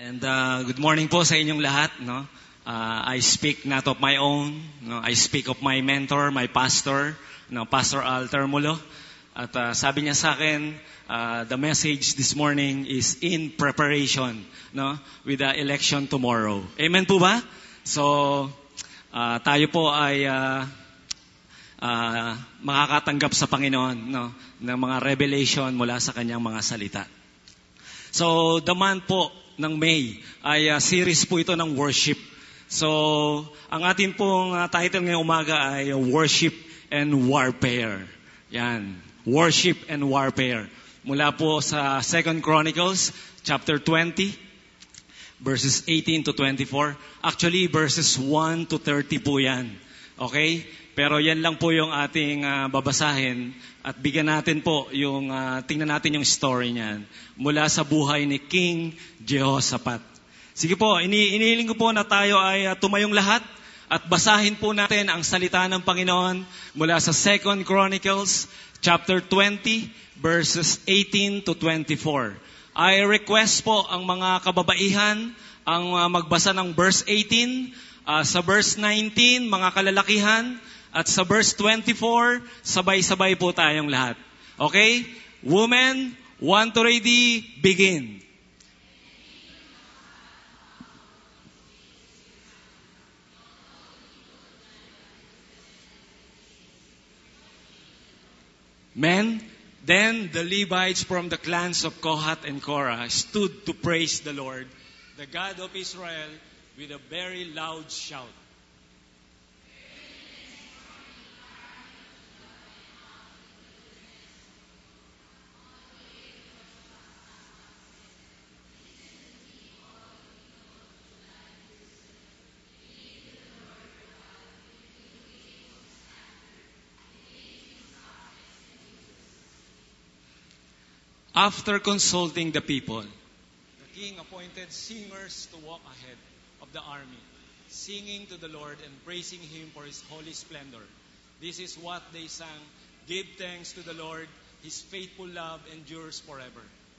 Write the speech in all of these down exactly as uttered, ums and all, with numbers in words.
And uh, good morning po sa inyong lahat. No? Uh, I speak not of my own. No? I speak of my mentor, my pastor, no? Pastor Al Termulo. At uh, sabi niya sa akin, uh, the message this morning is in preparation, no? With the election tomorrow. Amen po ba? So, uh, tayo po ay uh, uh, makakatanggap sa Panginoon, no? Ng mga revelation mula sa kanyang mga salita. So, the month po ng May ay uh, series po ito ng worship. So, ang atin pong uh, title ngayong umaga ay uh, Worship and Warfare. Yan. Worship and Warfare. Mula po sa Second Chronicles, chapter twenty, verses eighteen to twenty-four. Actually, verses one to thirty po yan. Okay? Pero yan lang po yung ating uh, babasahin at bigyan natin po yung, uh, tingnan natin yung story niyan mula sa buhay ni King Jehoshaphat. Sige po, ini inihiling ko po na tayo ay uh, tumayong lahat at basahin po natin ang salita ng Panginoon mula sa Second Chronicles chapter twenty verses eighteen to twenty-four. I request po ang mga kababaihan ang uh, magbasa ng verse eighteen, uh, sa verse nineteen mga kalalakihan, at sa verse twenty-four, sabay-sabay po tayong lahat. Okay? Women, one to ready, begin. Men, then the Levites from the clans of Kohath and Korah stood to praise the Lord, the God of Israel, with a very loud shout. After consulting the people, the king appointed singers to walk ahead of the army, singing to the Lord and praising Him for His holy splendor. This is what they sang: "Give thanks to the Lord, His faithful love endures forever."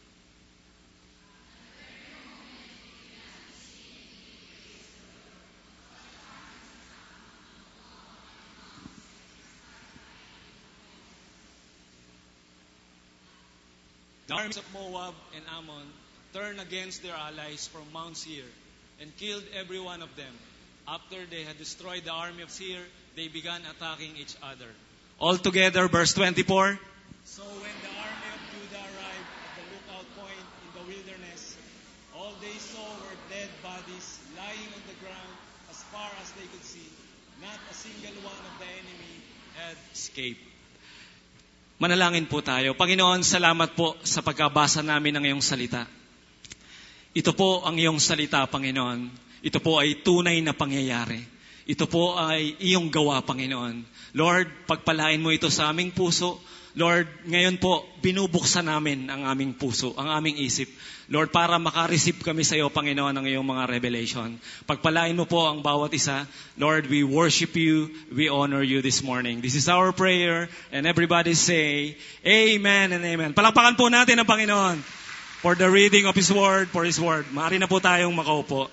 The armies of Moab and Ammon turned against their allies from Mount Seir and killed every one of them. After they had destroyed the army of Seir, they began attacking each other. Altogether, verse twenty-four. So when the army of Judah arrived at the lookout point in the wilderness, all they saw were dead bodies lying on the ground as far as they could see. Not a single one of the enemy had escaped. Manalangin po tayo. Panginoon, salamat po sa pagkabasa namin ng iyong salita. Ito po ang iyong salita, Panginoon. Ito po ay tunay na pangyayari. Ito po ay iyong gawa, Panginoon. Lord, pagpalain mo ito sa aming puso. Lord, ngayon po, binubuksan namin ang aming puso, ang aming isip. Lord, para makareceive kami sa iyo, Panginoon, ng iyong mga revelation. Pagpalain mo po ang bawat isa. Lord, we worship you, we honor you this morning. This is our prayer, and everybody say, Amen and Amen. Palakpakan po natin ang Panginoon for the reading of His Word, for His Word. Maaari na po tayong makaupo.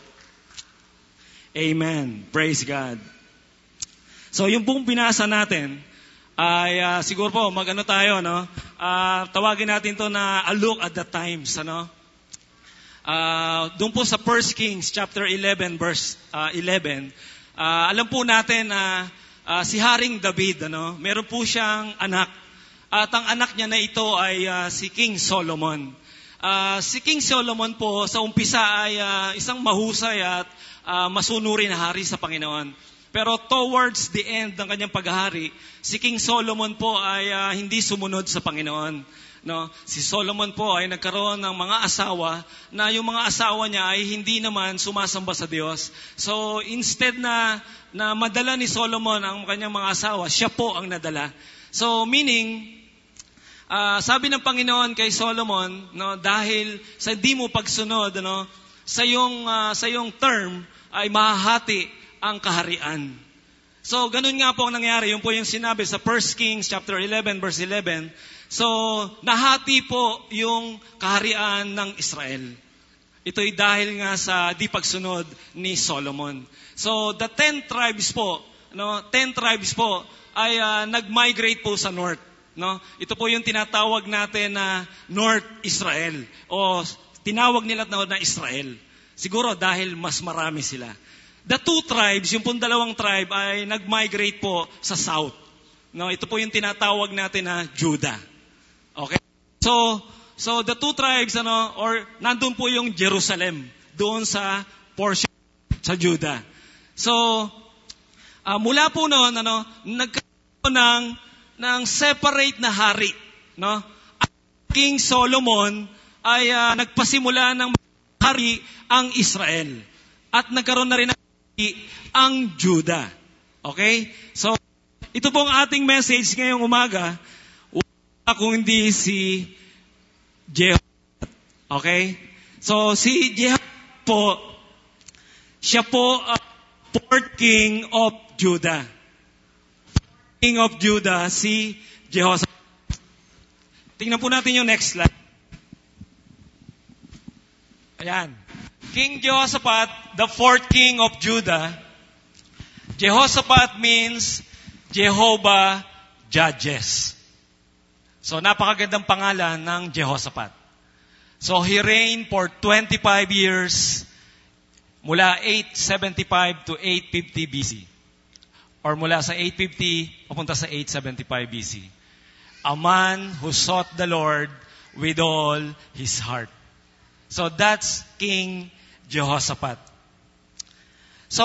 Amen. Praise God. So, yung pong binasa natin, ay uh, siguro po magano tayo, no? Uh, tawagin natin to na a look at the times, ano? Uh, doon po sa First Kings chapter eleven verse uh, eleven, uh, alam po natin na uh, si Haring David, ano, meron po siyang anak. At ang anak niya na ito ay uh, si King Solomon. Uh, si King Solomon po sa umpisa ay uh, isang mahusay at uh, masunurin na hari sa Panginoon. Pero towards the end ng kanyang paghahari, si King Solomon po ay uh, hindi sumunod sa Panginoon. No? Si Solomon po ay nagkaroon ng mga asawa na yung mga asawa niya ay hindi naman sumasamba sa Diyos. So instead na, na madala ni Solomon ang kanyang mga asawa, siya po ang nadala. So meaning, uh, sabi ng Panginoon kay Solomon, no, dahil sa di mo pagsunod, no, sa yung uh, sa yung term ay mahahati ang kaharian. So, ganun nga po ang nangyari. Yun po yung sinabi sa First Kings chapter eleven verse eleven. So, nahati po yung kaharian ng Israel. Ito'y dahil nga sa di pagsunod ni Solomon. So, the ten tribes po, no, ten tribes po ay uh, nag-migrate po sa north. No? Ito po yung tinatawag natin na North Israel o tinawag nila na Israel. Siguro dahil mas marami sila. The two tribes, yung pong dalawang tribe ay nag-migrate po sa south. No, ito po yung tinatawag natin na Judah. Okay? So, so the two tribes ano or nandun po yung Jerusalem doon sa portion sa Judah. So, uh, mula po noon ano nagkaroon ng ng separate na hari, no? King Solomon ay uh, nagpasimula ng hari ang Israel at nagkaroon na rin ng hari ang Judah. Okay? So, ito pong ating message ngayong umaga, wala kung hindi si Jehoshaphat. Okay? So, si Jehoshaphat po, siya po uh, fourth king of Judah. King of Judah, si Jehoshaphat. Tingnan po natin yung next slide. Ayan. King Jehoshaphat, the fourth king of Judah. Jehoshaphat means Jehovah judges. So, napakagandang pangalan ng Jehoshaphat. So, he reigned for twenty-five years mula eight seventy-five to eight fifty B C. Or mula sa eight fifty, papunta sa eight seventy-five B C. A man who sought the Lord with all his heart. So that's King Jehoshaphat. So,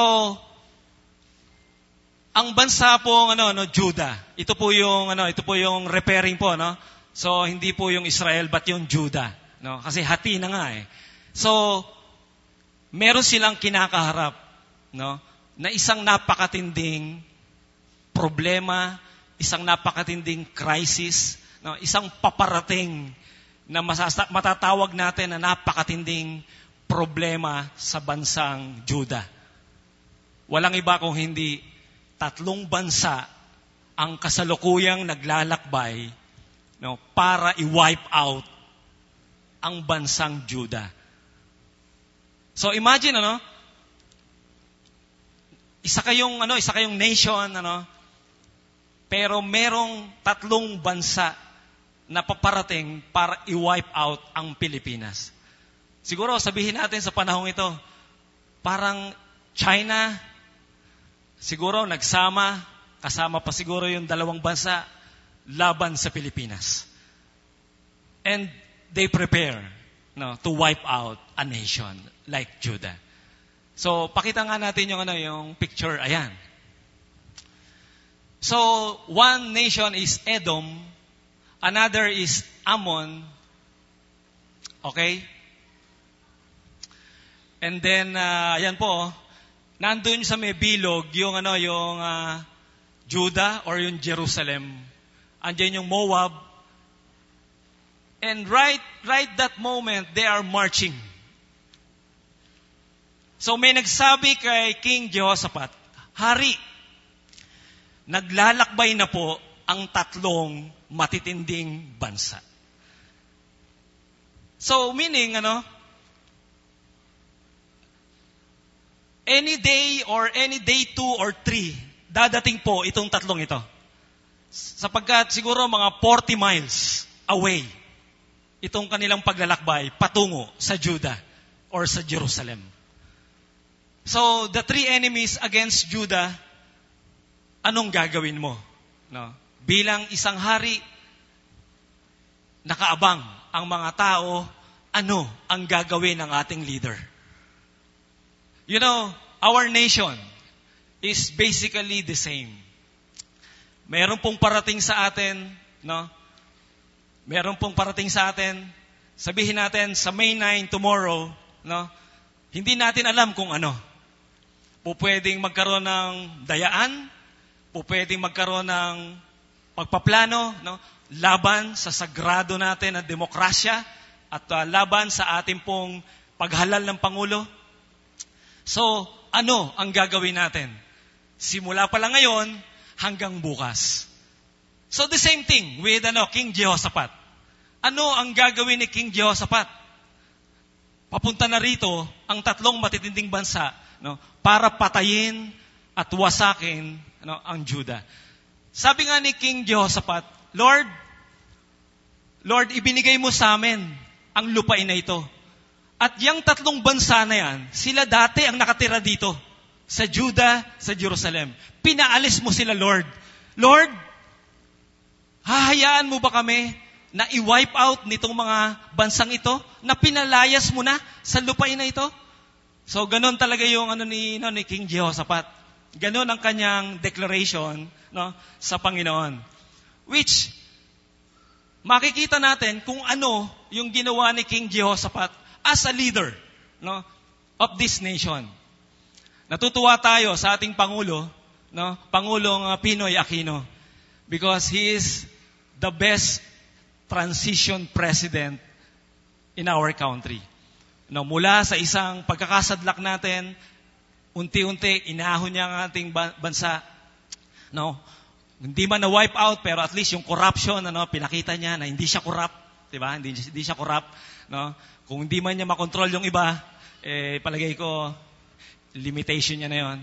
ang bansa po ano no Judah. Ito po yung ano, ito po yung repairing po no. So hindi po yung Israel but yung Judah, no? Kasi hati na nga eh. So meron silang kinakaharap, no? Na isang napakatinding problema, isang napakatinding crisis, no? Isang paparating na masasa- matatawag natin na napakatinding problema sa bansang Judah. Walang iba kung hindi tatlong bansa ang kasalukuyang naglalakbay, no, para i-wipe out ang bansang Judah. So imagine ano, isa kayong ano, isa kayong nation ano, pero merong tatlong bansa na paparating para i-wipe out ang Pilipinas. Siguro sabihin natin sa panahong ito, parang China siguro nagsama, kasama pa siguro yung dalawang bansa laban sa Pilipinas. And they prepare, no, to wipe out a nation like Judah. So, pakita nga natin yung ano, yung picture. Ayan. So, one nation is Edom, another is Ammon. Okay? And then, uh, ayan po, nandun sa may bilog yung ano, yung uh, Judah or yung Jerusalem. Andiyan yung Moab. And right, right that moment, they are marching. So may nagsabi kay King Jehoshaphat, Hari, naglalakbay na po ang tatlong matitinding bansa. So meaning, ano, any day or any day two or three, dadating po itong tatlong ito. Sapagkat siguro mga forty miles away, itong kanilang paglalakbay patungo sa Judah or sa Jerusalem. So, the three enemies against Judah, anong gagawin mo? No? Bilang isang hari, nakaabang ang mga tao, ano ang gagawin ng ating leader? You know, our nation is basically the same. Meron pong parating sa atin, no? Meron pong parating sa atin, sabihin natin sa May ninth tomorrow, no? Hindi natin alam kung ano. Pupwedeng magkaroon ng dayaan, pupwedeng magkaroon ng pagpaplano, no? Laban sa sagrado natin na demokrasya at uh, laban sa ating pong paghalal ng Pangulo. So, ano ang gagawin natin? Simula pa lang ngayon hanggang bukas. So the same thing with ano, King Jehoshaphat. Ano ang gagawin ni King Jehoshaphat? papunta na rito ang tatlong matitinding bansa, no, para patayin at wasakin, no, ang Juda. Sabi nga ni King Jehoshaphat, Lord, Lord, ibinigay mo sa amin ang lupain na ito. At yung tatlong bansa na yan, sila dati ang nakatira dito, sa Juda, sa Jerusalem. Pinaalis mo sila, Lord. Lord, hahayaan mo ba kami na i-wipe out nitong mga bansang ito, na pinalayas mo na sa lupain na ito? So, ganun talaga yung ano ni, no, ni King Jehoshaphat. Ganun ang kanyang declaration, no, sa Panginoon. Which, makikita natin kung ano yung ginawa ni King Jehoshaphat as a leader, no, of this nation. Natutuwa tayo sa ating Pangulo, no, Pangulong uh, Pinoy Aquino, because he is the best transition president in our country. No, mula sa isang pagkakasadlak natin, unti-unti inahon niya ang ating bansa. No, hindi man na wipe out, pero at least yung corruption, ano, pinakita niya na hindi siya corrupt, 'di ba? Hindi, hindi siya corrupt, no? Kung hindi man niya makontrol yung iba, eh palagay ko limitation niya na 'yon.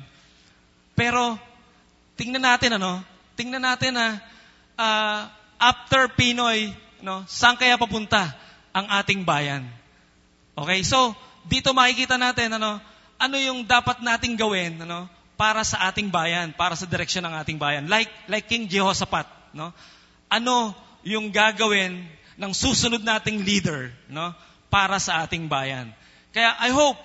Pero tingnan natin ano, tingnan natin na uh, after Pinoy, no, saan kaya papunta ang ating bayan? Okay? So, dito makikita natin ano, ano yung dapat nating gawin, ano, para sa ating bayan, para sa direksyon ng ating bayan. Like like King Jehoshaphat, no? Ano yung gagawin ng susunod nating leader, no, para sa ating bayan? Kaya I hope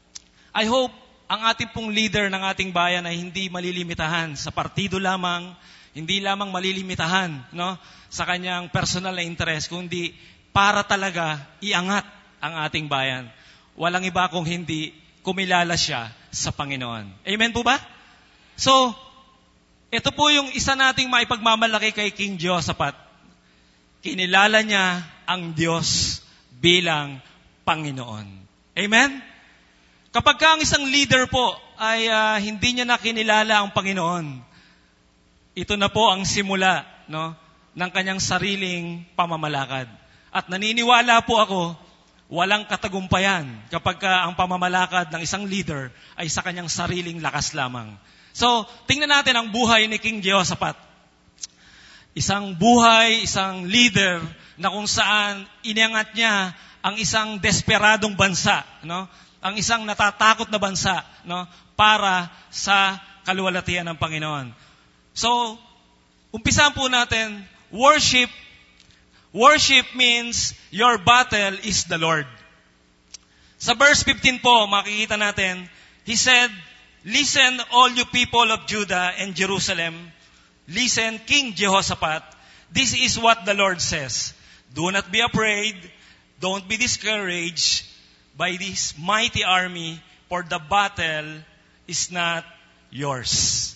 I hope ang ating pong leader ng ating bayan ay hindi malilimitahan sa partido lamang, hindi lamang malilimitahan, no, sa kanyang personal na interest, kundi para talaga iangat ang ating bayan. Walang iba kung hindi kumilala siya sa Panginoon. Amen po ba? So, ito po yung isa nating maipagmamalaki kay King Jehoshaphat. Kinilala niya ang Diyos bilang Panginoon. Amen? Kapag ka ang isang leader po ay uh, hindi niya nakinilala ang Panginoon, ito na po ang simula, no, ng kanyang sariling pamamalakad. At naniniwala po ako, walang katagumpayan kapag ka ang pamamalakad ng isang leader ay sa kanyang sariling lakas lamang. So, tingnan natin ang buhay ni King Jehoshaphat. Isang buhay, isang leader na kung saan iniangat niya ang isang desperadong bansa, no? Ang isang natatakot na bansa, no, para sa kaluwalhatian ng Panginoon. So, umpisahan po natin, worship. Worship means your battle is the Lord. Sa verse fifteen po, makikita natin, he said, listen all you people of Judah and Jerusalem, listen King Jehoshaphat, this is what the Lord says. Do not be afraid, don't be discouraged by this mighty army, for the battle is not yours.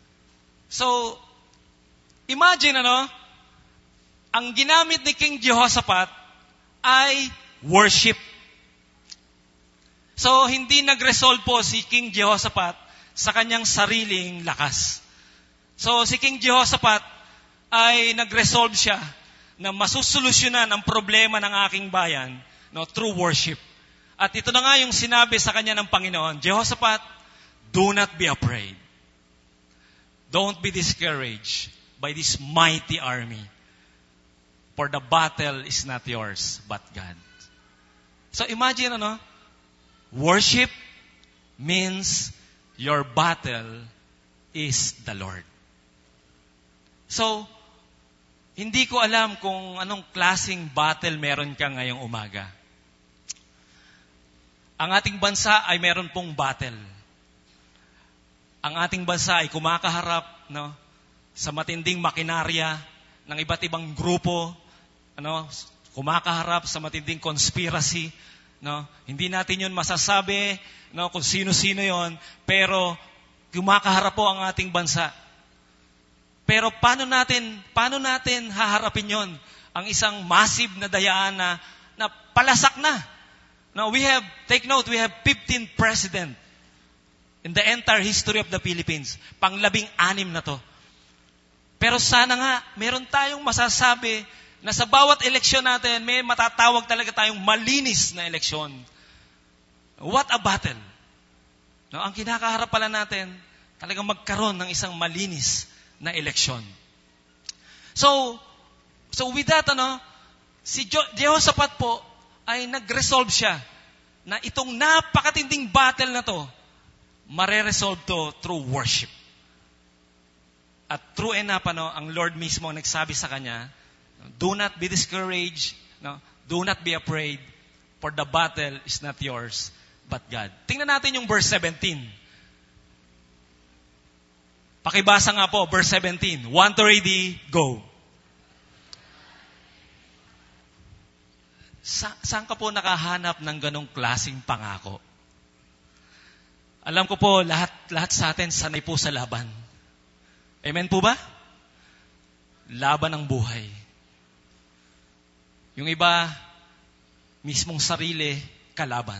So, imagine ano, ang ginamit ni King Jehoshaphat ay worship. So, hindi nag-resolve po si King Jehoshaphat sa kanyang sariling lakas. So, si King Jehoshaphat ay nag-resolve siya na masusolusyonan ang problema ng aking bayan, no, through worship. At ito na nga yung sinabi sa kanya ng Panginoon, Jehoshaphat, do not be afraid. Don't be discouraged by this mighty army. For the battle is not yours, but God. So imagine, ano, worship means your battle is the Lord. So, hindi ko alam kung anong klaseng battle meron ka ngayong umaga. Ang ating bansa ay meron pong battle. Ang ating bansa ay kumakaharap, no, sa matinding makinarya ng iba't ibang grupo, ano, kumakaharap sa matinding conspiracy, no. Hindi natin 'yun masasabi, no, kung sino-sino 'yon, pero kumakaharap po ang ating bansa. Pero paano natin, paano natin haharapin 'yon? Ang isang massive na dayaan na, na palasak na. Now, we have, take note, we have fifteen president in the entire history of the Philippines. Panglabing anim na to. Pero sana nga, meron tayong masasabi na sa bawat eleksyon natin, may matatawag talaga tayong malinis na eleksyon. What a battle. No, ang kinakaharap pala natin, talagang magkaroon ng isang malinis na eleksyon. So, so with that, ano, si Jo- Jehoshaphat po ay nag-resolve siya na itong napakatinding battle na to, mare-resolve to through worship. At true enough, ano, ang Lord mismo ang nagsabi sa kanya, do not be discouraged, no? Do not be afraid, for the battle is not yours, but God. Tingnan natin yung verse seventeen. Pakibasa nga po, verse seventeen. One to ready, go. Sa, saan ka po nakahanap ng ganong klaseng pangako? Alam ko po, lahat, lahat sa atin sanay po sa laban. Amen po ba? Laban ng buhay. Yung iba, mismong sarili, kalaban.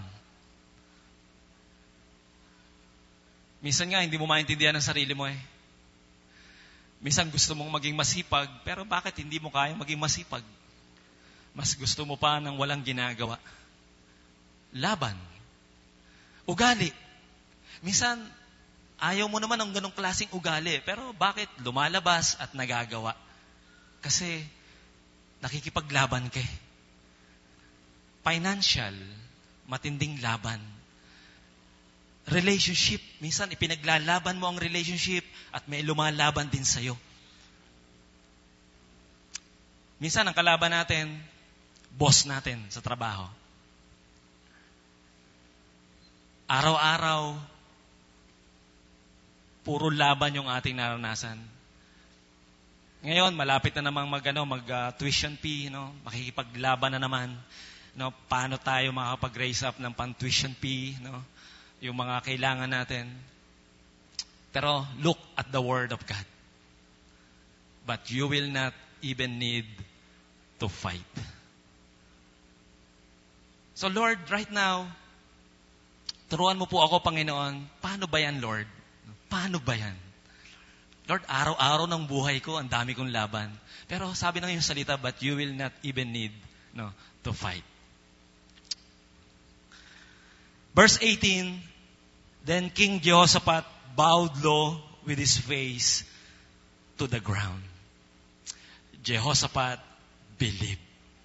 Minsan nga, hindi mo maintindihan ang sarili mo eh. Minsan gusto mong maging masipag, pero bakit hindi mo kaya maging masipag? Mas gusto mo pa ng walang ginagawa. Laban. Ugali. Minsan, ayaw mo naman ng ganong klaseng ugali, pero bakit lumalabas at nagagawa? Kasi nakikipaglaban ka. Financial, matinding laban. Relationship, minsan ipinaglalaban mo ang relationship at may lumalaban din sa'yo. Minsan ang kalaban natin, boss natin sa trabaho. Araw-araw, puro laban yung ating naranasan. Ngayon, malapit na namang mag, ano, mag uh, tuition fee, no? Makikipaglaban na naman. No? Paano tayo makakapag-raise up ng pan-tuition fee, no? Yung mga kailangan natin. Pero look at the Word of God. But you will not even need to fight. So Lord, right now, turuan mo po ako, Panginoon, paano ba yan, Lord? Paano ba yan? Lord, araw-araw ng buhay ko, ang dami kong laban. Pero sabi ng iyong salita, but you will not even need no, to fight. Verse eighteen, then King Jehoshaphat bowed low with his face to the ground. Jehoshaphat believed.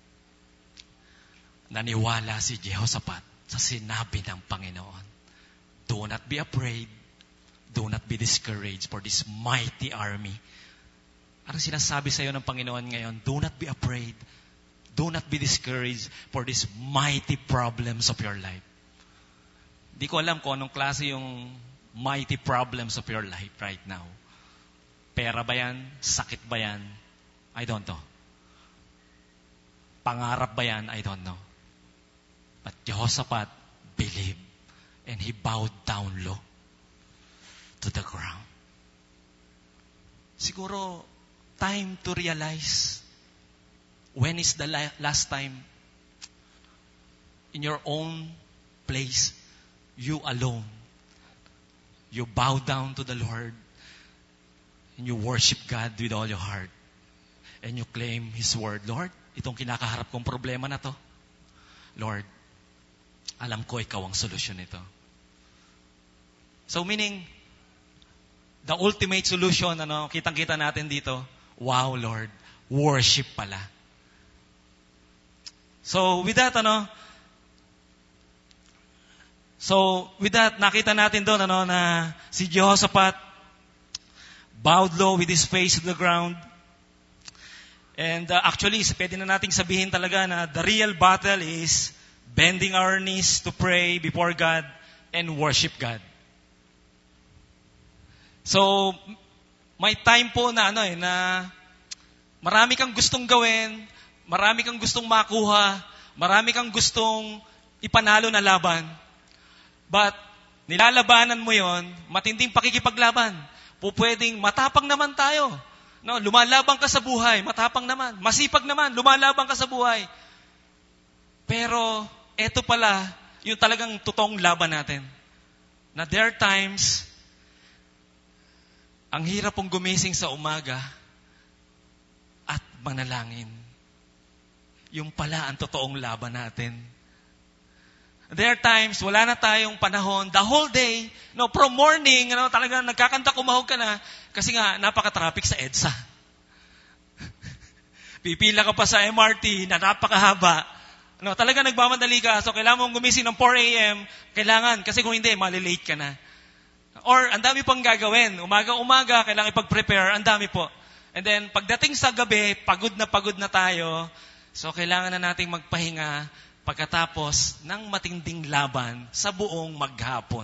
Naniwala si Jehoshaphat sa sinabi ng Panginoon. Do not be afraid. Do not be discouraged for this mighty army. Ano sinasabi sa iyo ng Panginoon ngayon? Do not be afraid. Do not be discouraged for these mighty problems of your life. Di ko alam kung anong klase yung mighty problems of your life right now. Pera ba yan? Sakit ba yan? I don't know. Pangarap ba yan? I don't know. But Jehoshaphat believed and he bowed down low to the ground. Siguro, time to realize when is the la- last time in your own place, you alone, you bow down to the Lord and you worship God with all your heart and you claim His word. Lord, itong kinakaharap kong problema na to, Lord, alam ko ikaw ang solusyon nito. So meaning, the ultimate solution, ano, kitang-kita natin dito, wow, Lord, worship pala. So, with that, ano, so, with that, nakita natin doon, ano, na si Jehoshaphat bowed low with his face to the ground. And uh, actually, pwede na nating sabihin talaga na the real battle is bending our knees to pray before God and worship God. So, may time po na ano eh, na marami kang gustong gawin, marami kang gustong makuha, marami kang gustong ipanalo na laban. But, nilalabanan mo yon, matinding pakikipaglaban. Pupwedeng matapang naman tayo. No, lumalabang ka sa buhay, matapang naman. Masipag naman, lumalabang ka sa buhay. Pero, eto pala, yung talagang totoong laban natin. Na there are times, ang hirap pong gumising sa umaga at manalangin. Yung pala ang totoong laban natin. There are times, wala na tayong panahon, the whole day, no, from morning, ano, talagang nagkakanta, kumahog ka na, kasi nga, napaka-traffic sa EDSA. Pipila ka pa sa M R T na napakahaba. No, talaga nagmamadali ka, so kailangan mong gumising ng four a.m., kailangan, kasi kung hindi, malilate ka na. Or, ang dami pang gagawin. Umaga-umaga, kailangan ipag-prepare, ang dami po. And then, pagdating sa gabi, pagod na pagod na tayo, so kailangan na nating magpahinga, pagkatapos ng matinding laban sa buong maghapon.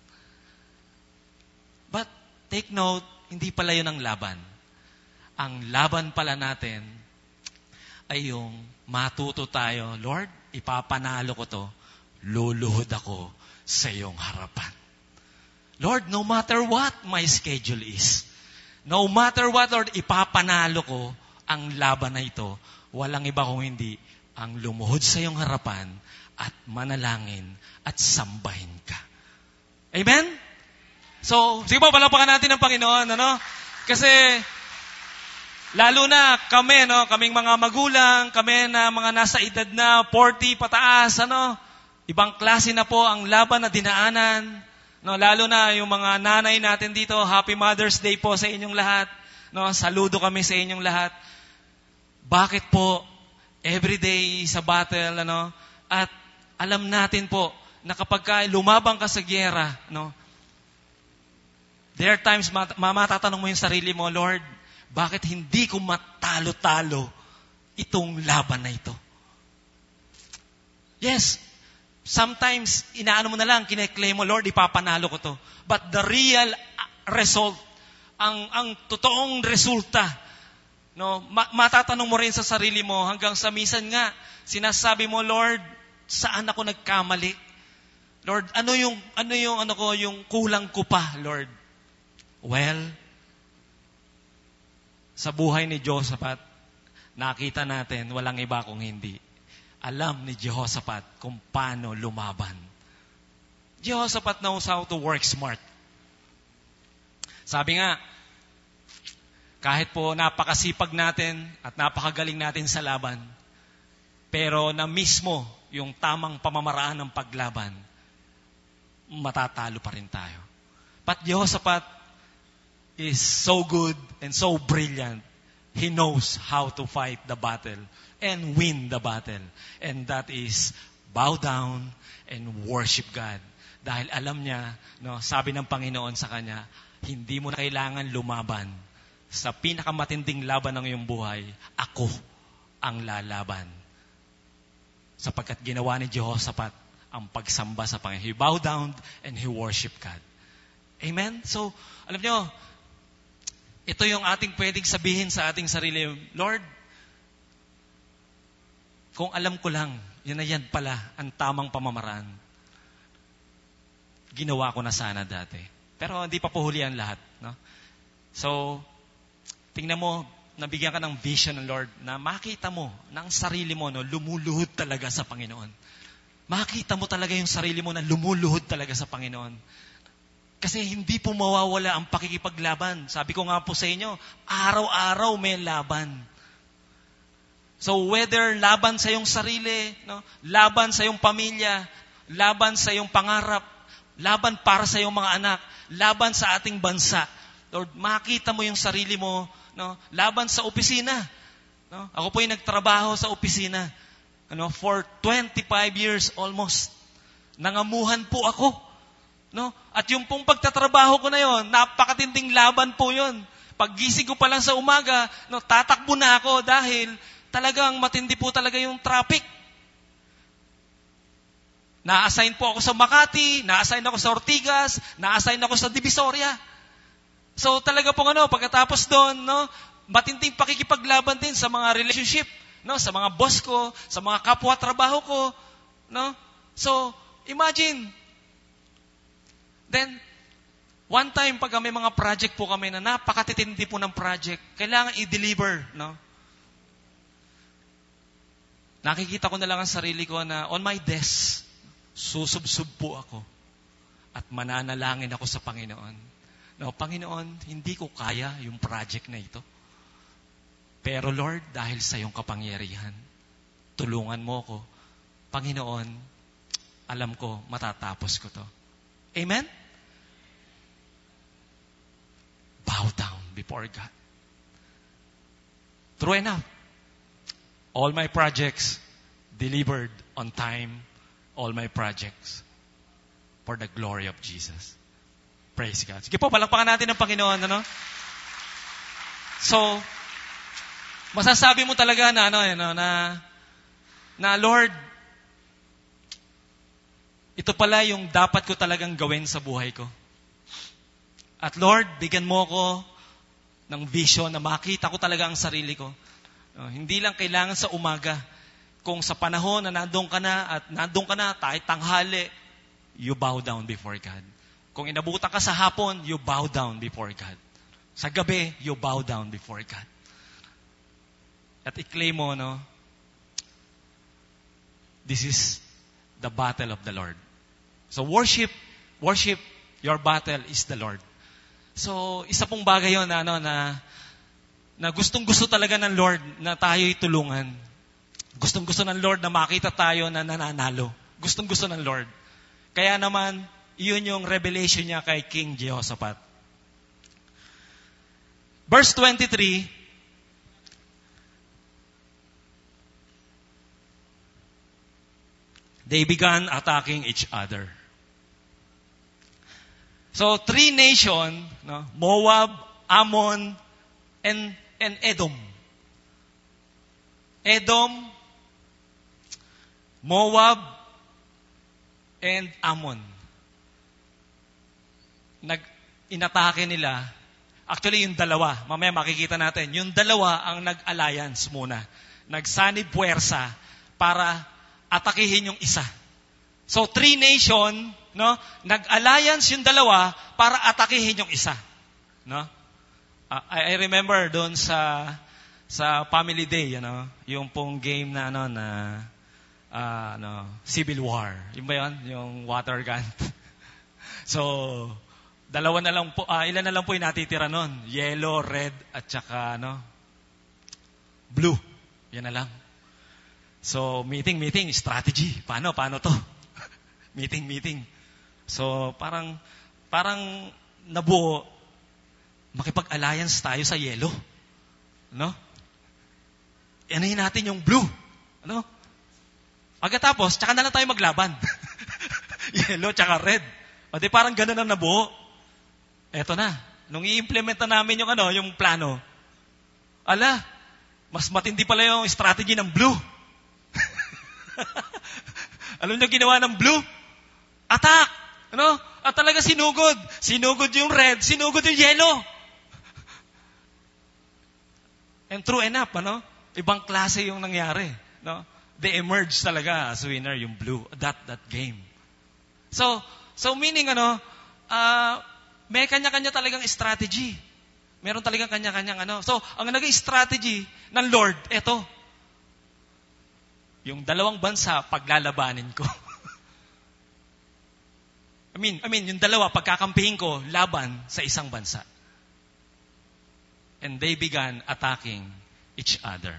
But take note, hindi pala yun ang laban. Ang laban pala natin ay yung matuto tayo, Lord, ipapanalo ko to, luluhod ako sa iyong harapan. Lord, no matter what my schedule is, no matter what, Lord, ipapanalo ko ang laban na ito. Walang iba kung hindi ang lumuhod sa iyong harapan at manalangin at sambahin ka. Amen? So, sige po, palapakan natin ng Panginoon, ano? Kasi, lalo na kami, no? Kaming mga magulang, kami na mga nasa edad na forty pataas, ano? Ibang klase na po ang laban na dinaanan. No, lalo na yung mga nanay natin dito, Happy Mother's Day po sa inyong lahat. No, saludo kami sa inyong lahat. Bakit po everyday sa battle, ano? At alam natin po na kapag ka lumabang ka sa giyera, no? There are times mat- mamatatanong mo yung sarili mo, Lord, bakit hindi ko matalo-talo itong laban na ito? Yes, sometimes, inaano mo na lang, kine-claim mo, Lord, ipapanalo ko to. But the real result, ang ang totoong resulta, no, ma- matatanong mo rin sa sarili mo, hanggang sa minsan nga, sinasabi mo, Lord, saan ako nagkamali? Lord, ano yung, ano yung, ano ko, yung kulang ko pa, Lord? Well, sa buhay ni Jehoshaphat, nakita natin, walang iba kung hindi. Alam ni Jehoshaphat kung paano lumaban. Jehoshaphat knows how to work smart. Sabi nga, kahit po napakasipag natin at napakagaling natin sa laban, pero na mismo yung tamang pamamaraan ng paglaban, matatalo pa rin tayo. But Jehoshaphat is so good and so brilliant. He knows how to fight the battle and win the battle. And that is bow down and worship God. Dahil alam niya, no, sabi ng Panginoon sa kanya, hindi mo na kailangan lumaban. Sa pinakamatinding laban ng iyong buhay, ako ang lalaban. Sapagkat ginawa ni Jehoshaphat ang pagsamba sa Panginoon. He bowed down and he worshiped God. Amen? So, alam niyo, ito yung ating pwedeng sabihin sa ating sarili, Lord, kung alam ko lang, yun na yan pala ang tamang pamamaraan. Ginawa ko na sana dati. Pero hindi pa po huli ang lahat. No? So, tingnan mo, nabigyan ka ng vision ng Lord na makita mo ng sarili mo, no, lumuluhod talaga sa Panginoon. Makita mo talaga yung sarili mo na lumuluhod talaga sa Panginoon. Kasi hindi po mawawala ang pakikipaglaban. Sabi ko nga po sa inyo, araw-araw may laban. So whether laban sa iyong sarili, no, laban sa iyong pamilya, laban sa iyong pangarap, laban para sa iyong mga anak, laban sa ating bansa. Lord, makita mo yung sarili mo, no, laban sa opisina. No? Ako po yung nagtrabaho sa opisina. Ano, for twenty-five years almost. Nangamuhan po ako. No? At yung pong pagtatrabaho ko na yon, napakatinding laban po yon. Paggising ko pa lang sa umaga, no, tatakbo na ako dahil talagang matindi po talaga yung traffic. Na-assign po ako sa Makati, na-assign ako sa Ortigas, na-assign ako sa Divisoria. So talaga po ano, pagkatapos doon, no, matinding pakikipaglaban din sa mga relationship, no, sa mga boss ko, sa mga kapwa trabaho ko, no? So, imagine. Then, one time, pag may mga project po kami na napakatitindi po ng project, kailangan i-deliver, no? Nakikita ko na lang ang sarili ko na on my desk, susubsub po ako at mananalangin ako sa Panginoon. No, Panginoon, hindi ko kaya yung project na ito. Pero Lord, dahil sa iyong kapangyarihan, tulungan mo ko. Panginoon, alam ko, matatapos ko to. Amen? Bow down before God. True enough. All my projects delivered on time. All my projects for the glory of Jesus. Praise God. Sige po, palakpakan natin ang Panginoon. Ano? So, masasabi mo talaga na, ano, ano, na, na Lord, ito pala yung dapat ko talagang gawin sa buhay ko. At Lord, bigyan mo ko ng vision na makita ko talaga ang sarili ko. Uh, hindi lang kailangan sa umaga. Kung sa panahon na nandun ka na at nandun ka na, tayo tanghali, you bow down before God. Kung inabutan ka sa hapon, you bow down before God. Sa gabi, you bow down before God. At i-claim mo, no? This is the battle of the Lord. So worship, worship, your battle is the Lord. So, isa pong bagay yun na, ano, na, na gustong-gusto talaga ng Lord na tayo'y tulungan. Gustong-gusto ng Lord na makita tayo na nananalo. Gustong-gusto ng Lord. Kaya naman, iyon yung revelation niya kay King Jehoshaphat. Verse twenty-three, they began attacking each other. So, three nations, no? Moab, Ammon, and, and Edom. Edom, Moab, and Ammon. Nag, inatake nila. Actually, yung dalawa, mamaya makikita natin, yung dalawa ang nag-alliance muna. Nagsanib puwersa para atakihin yung isa. So, three nation, no? Nag-alliance yung dalawa para atakihin yung isa. No? Uh, I, I remember doon sa sa Family Day, you know, yung pong game na ano na uh, ano, Civil War. Yung ba yun? Yung water gun. So, dalawa na lang po, uh, ilan na lang po yung natitira nun? Yellow, red, at saka ano, blue. Yan na lang. So, meeting, meeting, strategy. Paano, paano to? meeting, meeting. So, parang, parang nabuo, makipag-alliance tayo sa yellow. No? Anahin natin yung blue. Ano? Pagkatapos, tsaka na lang tayo maglaban. Yellow, tsaka red. O di parang ganun ang nabuo. Eto na. Nung i-implement na namin yung ano, yung plano, ala, mas matindi pala yung strategy ng blue. Alam niyo ginawa ng blue? Attack! Ano? At talaga sinugod. Sinugod yung red, sinugod yung yellow. And true enough, ano? Ibang klase yung nangyari. No? They emerged talaga as winner, yung blue. That, that game. So, so meaning, ano, uh, may kanya-kanya talagang strategy. Meron talagang kanya-kanyang ano. So, ang naging strategy ng Lord, eto. Yung dalawang bansa, paglalabanin ko. I mean, I mean, yung dalawa, pagkakampihin ko, laban sa isang bansa. And they began attacking each other.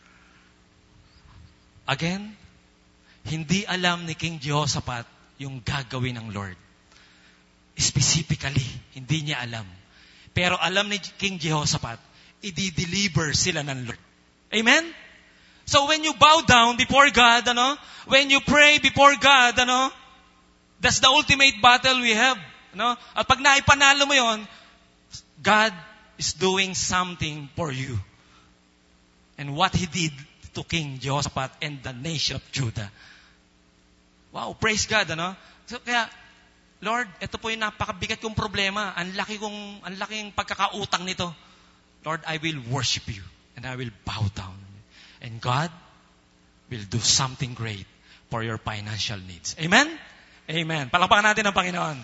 Again, hindi alam ni King Jehoshaphat yung gagawin ng Lord. Specifically, hindi niya alam. Pero alam ni King Jehoshaphat, i-deliver sila ng Lord. Amen? So when you bow down before God, ano, when you pray before God, ano, that's the ultimate battle we have. Ano? At pag naipanalo mo yon, God is doing something for you. And what He did to King Jehoshaphat and the nation of Judah. Wow, praise God, ano? So kaya, Lord, ito po yung napakabigat kong problema. Ang laki kong, ang laking pagkakautang nito. Lord, I will worship you and I will bow down. And God will do something great for your financial needs. Amen? Amen. Palakpakan natin ang Panginoon.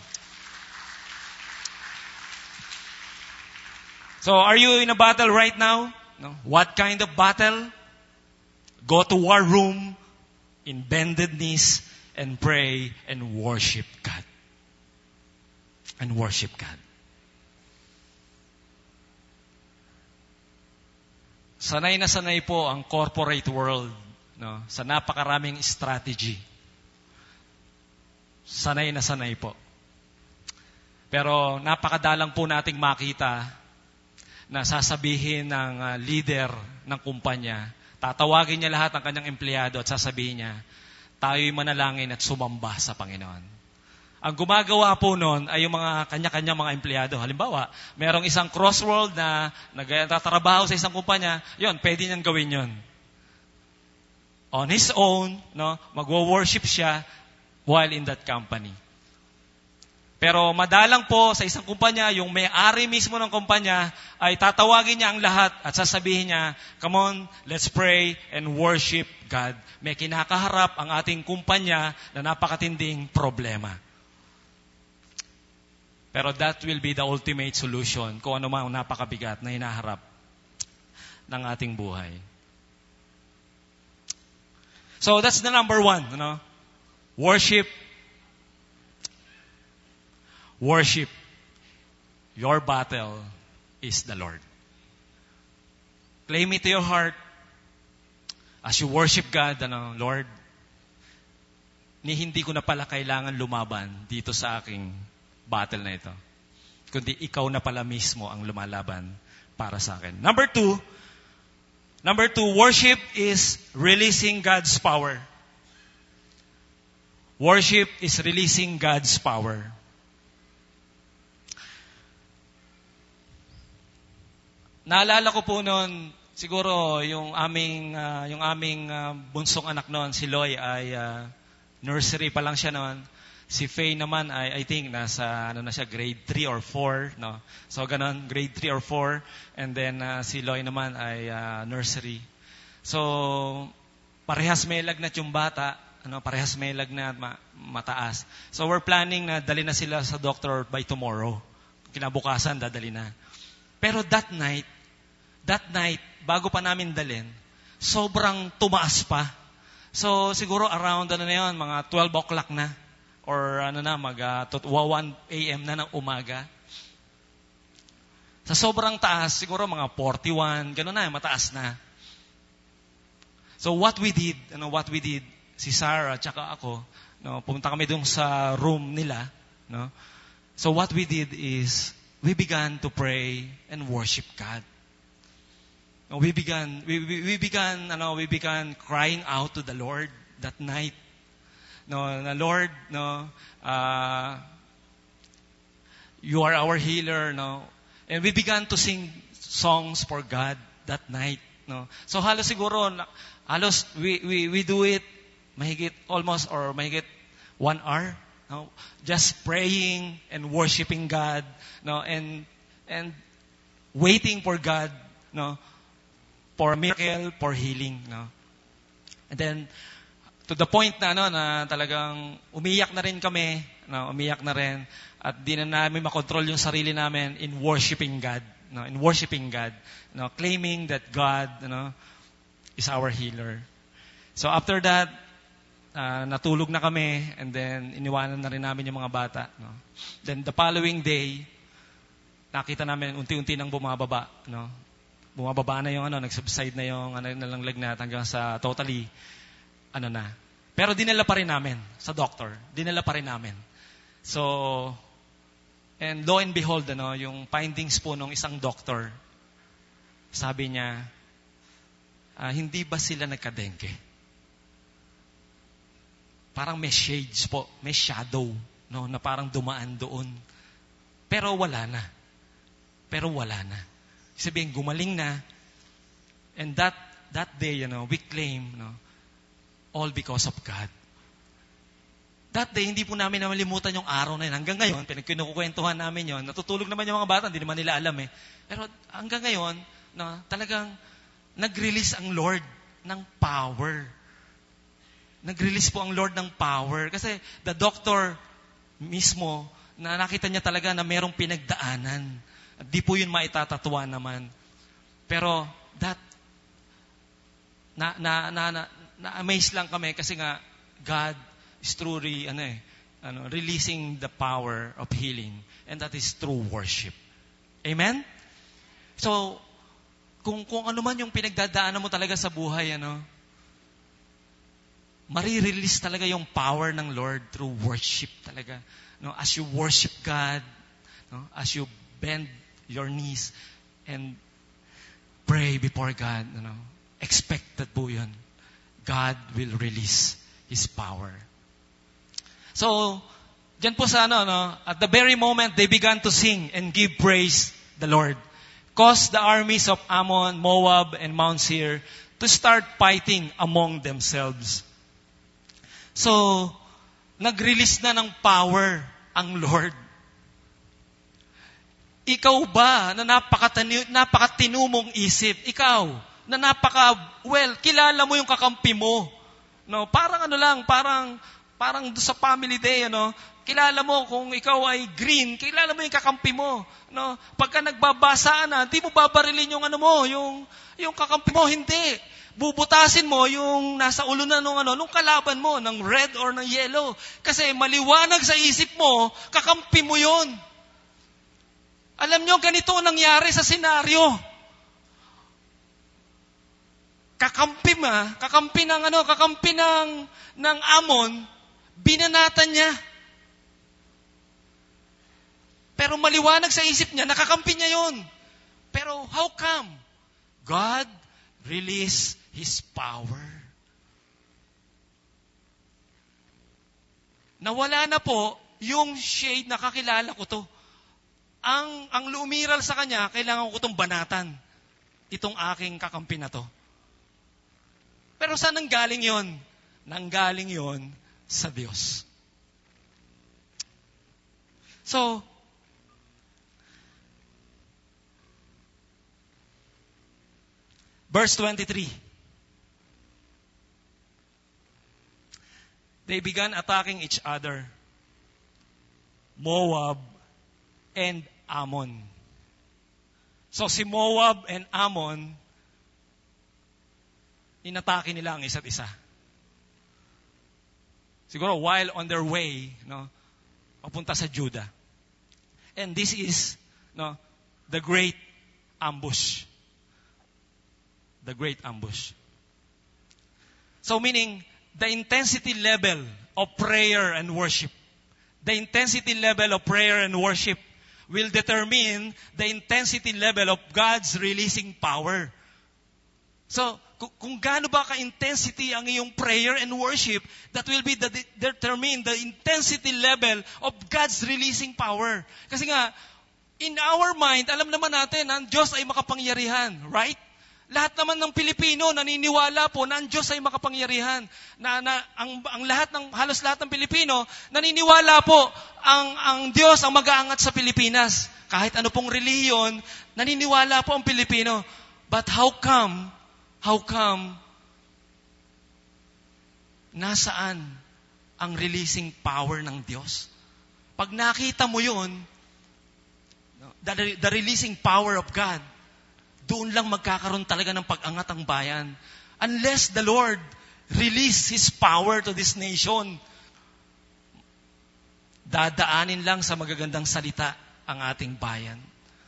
So, are you in a battle right now? No? What kind of battle? Go to war room in bended knees and pray and worship God. And worship God. Sanay na sanay po ang corporate world, no, sa napakaraming strategy. sanay na sanay po. Pero napakadalang po nating makita na sasabihin ng uh, leader ng kumpanya, tatawagin niya lahat ng kanyang empleyado at sasabihin niya, tayo'y manalangin at sumamba sa Panginoon. Ang gumagawa po noon ay yung mga kanya-kanya mga empleyado. Halimbawa, merong isang crossworld na nagtatrabaho sa isang kumpanya, yon, pwede niyang gawin yon. On his own, no, magwo-worship siya while in that company. Pero madalang po sa isang kumpanya, yung may-ari mismo ng kumpanya ay tatawagin niya ang lahat at sasabihin niya, come on, let's pray and worship God. May kinakaharap ang ating kumpanya na napakatinding problema. Pero that will be the ultimate solution kung ano man ang napakabigat na hinaharap ng ating buhay. So that's the number one, you know? Worship. Worship. Your battle is the Lord. Claim it to your heart. As you worship God, ano, Lord, ni hindi ko na pala kailangan lumaban dito sa aking battle na ito. Kundi ikaw na pala mismo ang lumalaban para sa akin. Number two, number two, worship is releasing God's power. Worship is releasing God's power. Naalala ko po noon, siguro yung aming uh, yung aming uh, bunsong anak noon, si Loy, ay uh, nursery pa lang siya noon. Si Faye naman ay I think nasa ano na siya, grade three or four, no. So ganon, grade three or four, and then uh, si Loy naman ay uh, nursery. So parehas may lagnat yung bata, ano, parehas may lagnat ma- mataas. So we're planning na dali na sila sa doctor by tomorrow. Kinabukasan dadali na. Pero that night, that night, bago pa namin dalhin, sobrang tumaas pa. So, siguro around, ano na yun, mga twelve o'clock na. Or ano na, mag uh, one a.m. na ng umaga. Sa sobrang taas, siguro mga forty-one, gano'n na, mataas na. So, what we did, ano, what we did, si Sarah, tsaka ako, no, pumunta kami dun sa room nila, no. So, what we did is, we began to pray and worship God. We began, we, we, we began, ano, we began crying out to the Lord that night. No, na Lord, no, uh, you are our healer, no. And we began to sing songs for God that night, no. So halos siguro, halos we we we do it mahigit almost or mahigit one hour, no, just praying and worshiping God, no, and and waiting for God, no, for miracle, for healing, no. And then to the point na ano na talagang umiyak na rin kami, no, umiyak na rin at di na namin makontrol yung sarili namin in worshiping God, no, in worshiping God, no, claiming that God, you know, is our healer. So after that, uh, natulog na kami and then iniwanan na rin namin yung mga bata, no. Then the following day, nakita namin unti-unti nang bumababa, no. Bumababa na yung ano, nag-subside na yung ano na lang lagnat hanggang sa totally ano na. Pero dinala pa rin namin sa doctor. Dinala pa rin namin. So, and lo and behold, ano, yung findings po ng isang doctor, sabi niya, ah, hindi ba sila nagka-dengue? Parang may shades po, may shadow, no, na parang dumaan doon. Pero wala na. Pero wala na. Sabihin, gumaling na. And that that day, you know, we claim, no, all because of God. That day, hindi po namin namalimutan yung araw na yun. Hanggang ngayon, pinagkinukukwentuhan namin yun. Natutulog naman yung mga bata, hindi naman nila alam eh. Pero hanggang ngayon, no, talagang nag-release ang Lord ng power. Nag-release po ang Lord ng power. Kasi the doctor mismo, na nakita niya talaga na merong pinagdaanan. At di po yun maitatatuwa naman. Pero that, na, na, na, na, na-amaze lang kami kasi nga God is truly ano eh, ano, releasing the power of healing, and that is through worship. Amen? So, kung kung ano man yung pinagdadaanan mo talaga sa buhay, ano, marirelease talaga yung power ng Lord through worship talaga. No, as you worship God, no, as you bend your knees and pray before God, you know, expected po yun. God will release His power. So, dyan po sa ano, no, at the very moment they began to sing and give praise the Lord, caused the armies of Ammon, Moab, and Mount Seir to start fighting among themselves. So, nag-release na ng power ang Lord. Ikaw ba na napakatinu, napakatinu mong isip? Ikaw na napaka, well, kilala mo yung kakampi mo. No, parang ano lang, parang parang sa family day, ano, kilala mo kung ikaw ay green, kilala mo yung kakampi mo. No, pagka nagbabasa na, hindi mo babarilin yung ano mo, yung yung kakampi mo, hindi. Bubutasin mo yung nasa ulo na nung ano, nung kalaban mo, ng red or ng yellow. Kasi maliwanag sa isip mo, kakampi mo yun. Alam nyo, ganito ang nangyari sa senaryo. Kakampi ma, kakampi ng ano, kakampi ng, ng Ammon, binanatan niya. Pero maliwanag sa isip niya, nakakampi niya yun. Pero how come? God released His power. Nawala na po yung shade na kakilala ko to. Ang, ang lumiral sa kanya, kailangan ko itong banatan. Itong aking kakampi na to. Pero saan nanggaling yon? Nanggaling yon sa Diyos. So, verse twenty-three. They began attacking each other. Moab and Ammon. So si Moab and Ammon, inatake nila ang isa't isa. Siguro while on their way, no, papunta sa Judah. And this is, no, the great ambush. The great ambush. So meaning, the intensity level of prayer and worship, the intensity level of prayer and worship will determine the intensity level of God's releasing power. So, kung, kung gaano ba ka-intensity ang iyong prayer and worship, that will be the, determine the intensity level of God's releasing power. Kasi nga, in our mind, alam naman natin, ang Diyos ay makapangyarihan, right? Lahat naman ng Pilipino naniniwala po na ang Diyos ay makapangyarihan. Na, na ang, ang lahat ng halos lahat ng Pilipino naniniwala po ang ang Diyos ang mag-aangat sa Pilipinas. Kahit ano pong relihiyon, naniniwala po ang Pilipino. But how come? How come? Nasaan ang releasing power ng Diyos? Pag nakita mo 'yun, the, the releasing power of God, doon lang magkakaroon talaga ng pag-angat ang bayan. Unless the Lord release His power to this nation, dadaanin lang sa magagandang salita ang ating bayan.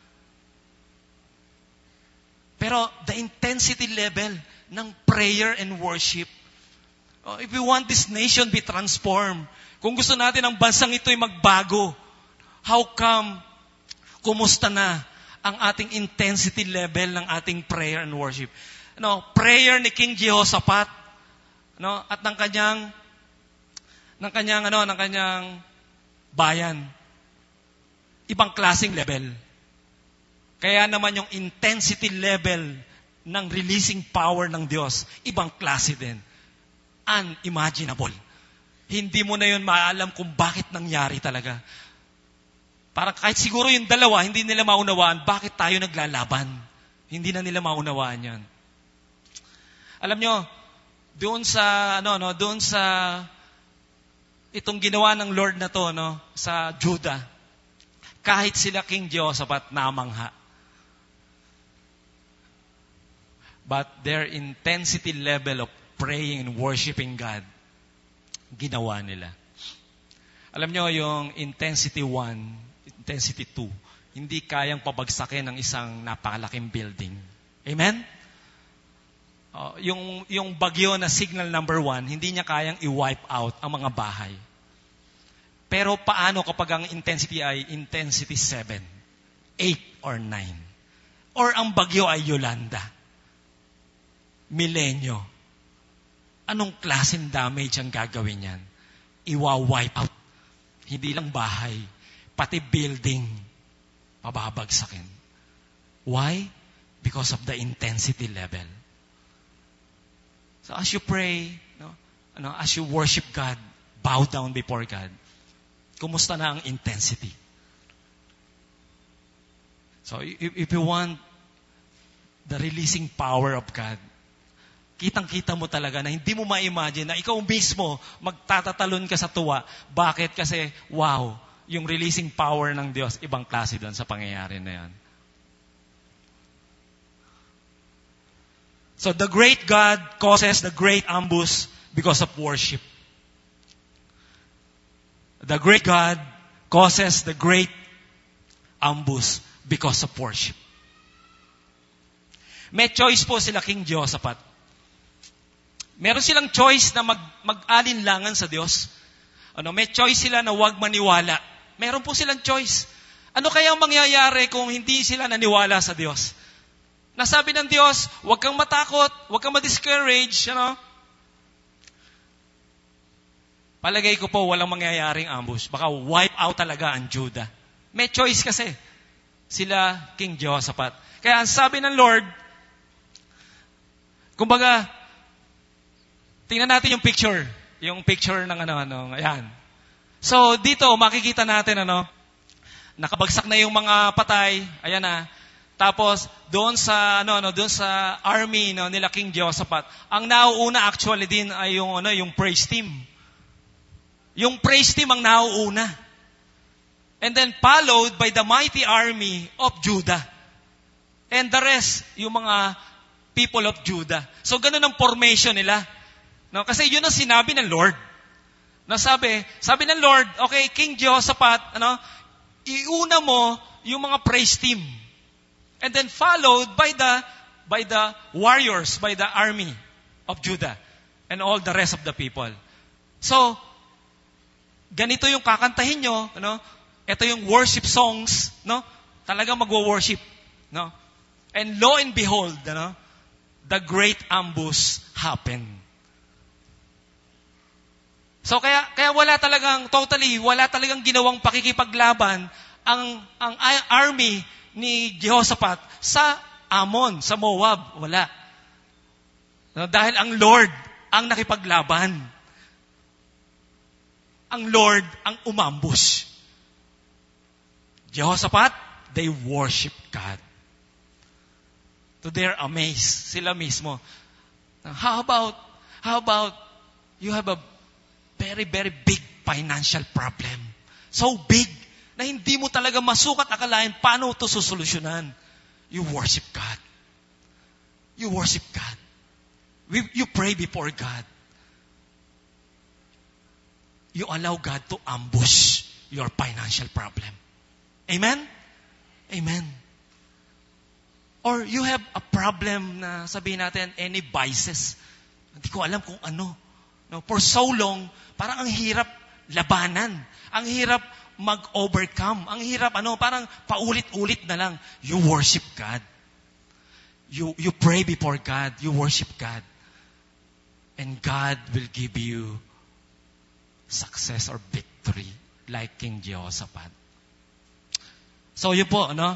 Pero the intensity level ng prayer and worship, oh, if we want this nation be transformed, kung gusto natin ang bansang ito'y magbago, how come, kumusta na ang ating intensity level ng ating prayer and worship? No, prayer ni King Jehoshaphat, no, at ng kanyang ng kanyang ano, ng kanyang bayan. Ibang klaseng level. Kaya naman yung intensity level ng releasing power ng Diyos, ibang klase din. Unimaginable. Hindi mo na yun maalam kung bakit nangyari talaga. Parang kahit siguro yung dalawa, hindi nila maunawaan, bakit tayo naglalaban? Hindi na nila maunawaan yan. Alam nyo, doon sa, ano, no, doon sa, itong ginawa ng Lord na to, no, sa Judah, kahit sila King Jehoshaphat namangha. But their intensity level of praying and worshiping God, ginawa nila. Alam nyo, yung intensity one, intensity two, hindi kayang pabagsakin ng isang napakalaking building. Amen? Oh, yung, yung bagyo na signal number one, hindi niya kayang i-wipe out ang mga bahay. Pero paano kapag ang intensity ay intensity seven, eight, or nine? Or ang bagyo ay Yolanda? Milenyo. Anong klaseng damage ang gagawin yan? Iwa-wipe out. Hindi lang bahay, pati building, mababagsakin. Why? Because of the intensity level. So as you pray, no, ano, as you worship God, bow down before God. Kumusta na ang intensity? So if, if you want the releasing power of God, kitang-kita mo talaga na hindi mo ma-imagine na ikaw mismo magtatatalon ka sa tuwa. Bakit? Kasi, wow, yung releasing power ng Diyos, ibang klase doon sa pangyayari na yan. So the great God causes the great ambush because of worship. The great God causes the great ambush because of worship. May choice po sila King Jehoshaphat. Meron silang choice na mag, mag-alinlangan sa Diyos. Ano, may choice sila na huwag maniwala. Meron po silang choice. Ano kaya ang mangyayari kung hindi sila naniwala sa Diyos? Nasabi ng Diyos, huwag kang matakot, huwag kang ma-discourage, ano? Palagay ko po, walang mangyayaring ambush. Baka wipe out talaga ang Judah. May choice kasi. Sila, King Jehoshaphat. Kaya ang sabi ng Lord, kumbaga, tingnan natin yung picture. Yung picture ng ano, ano, ayan. So, dito, makikita natin, ano, nakabagsak na yung mga patay, ayan na. Tapos, doon sa, ano, ano, doon sa army, no, nila King Jehoshaphat, ang nauuna actually din ay yung, ano, yung praise team. Yung praise team ang nauuna. And then followed by the mighty army of Judah. And the rest, yung mga people of Judah. So, ganun ang formation nila. No, kasi yun ang sinabi ng Lord. No, sabi, sabi ng Lord, okay, King Jehoshaphat, ano, iuna mo yung mga praise team. And then followed by the by the warriors, by the army of Judah and all the rest of the people. So, ganito yung kakantahin nyo, ano? Ito yung worship songs, no? Talagang magwo-worship, no? And lo and behold, ano? The great ambush happened. So kaya kaya wala talagang totally wala talagang ginawang pakikipaglaban ang ang army ni Jehoshaphat sa Ammon, sa Moab. Wala. No, dahil ang Lord ang nakipaglaban. Ang Lord ang umambush. Jehoshaphat, they worship God. To their amaze, sila mismo. How about, how about you have a very, very big financial problem? So big na hindi mo talaga masukat akalain paano ito susolusyonan. You worship God. You worship God. You pray before God. You allow God to ambush your financial problem. Amen? Amen. Or you have a problem na sabihin natin, any vices. Hindi ko alam kung ano. No, for so long, parang ang hirap labanan. Ang hirap mag-overcome. Ang hirap, ano, parang paulit-ulit na lang. You worship God. You, you pray before God. You worship God. And God will give you success or victory like King Jehoshaphat. So, yun po, ano?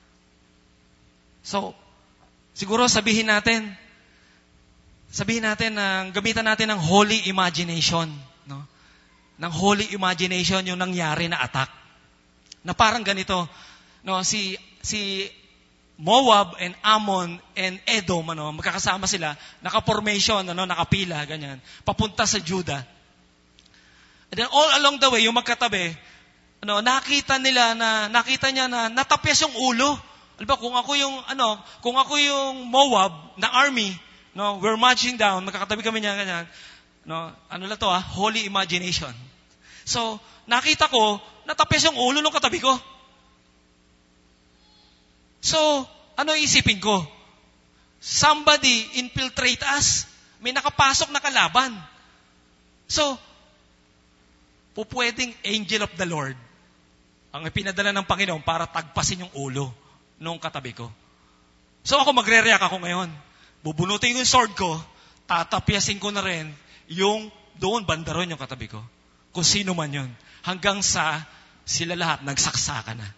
So, siguro sabihin natin, sabihin natin na gamitan natin ng holy imagination, no? Ng holy imagination yung nangyari na attack. Na parang ganito, no, si si Moab and Ammon and Edom, ano, magkakasama sila, naka-formation, ano, nakapila, ganyan, papunta sa Judah. And then all along the way, yung magkatabi, ano, nakita nila na nakita niya na natapyas yung ulo. Alba, kung ako yung ano, kung ako yung Moab na army, no, we're marching down, magkakatabi kami niya ganyan. No, ano lang to ah, holy imagination. So, nakita ko, natapyas yung ulo ng katabi ko. So, ano isipin ko? Somebody infiltrate us. May nakapasok na kalaban. So, pupwedeng angel of the Lord ang ipinadala ng Panginoon para tagpasin yung ulo nung katabi ko. So ako magre-react ako ngayon. Bubunutin ko yung sword ko, tatapyasin ko na rin yung doon bandaron yung katabi ko. Kung sino man yun. Hanggang sa sila lahat nagsaksakan na.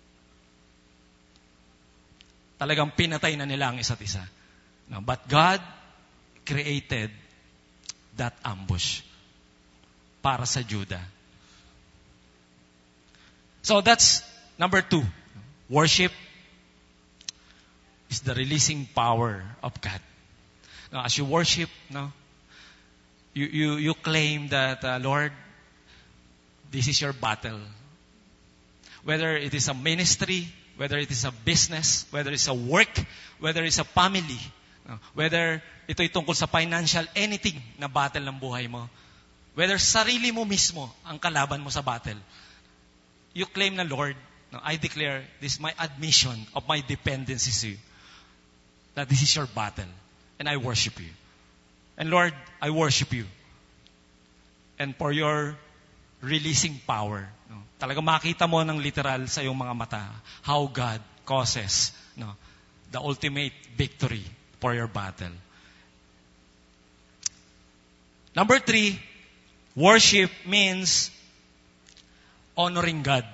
Talagang pinatay na nila ang isa't isa. No, but God created that ambush para sa Judah. So that's number two. Worship is the releasing power of God. Now, as you worship, no, you you you claim that uh, Lord, this is your battle. Whether it is a ministry, whether it is a business, whether it's a work, whether it's a family, no, whether ito'y tungkol sa financial, anything na battle ng buhay mo, whether sarili mo mismo ang kalaban mo sa battle, you claim na, Lord, no, I declare this my admission of my dependency to you. That this is your battle. And I worship you. And Lord, I worship you. And for your releasing power. No, talaga makita mo ng literal sa iyong mga mata how God causes, no, the ultimate victory for your battle. Number three, worship means honoring God.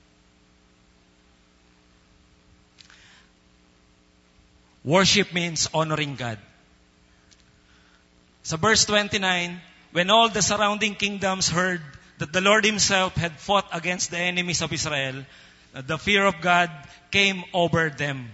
Worship means honoring God. Sa verse twenty-nine, when all the surrounding kingdoms heard that the Lord Himself had fought against the enemies of Israel, the fear of God came over them.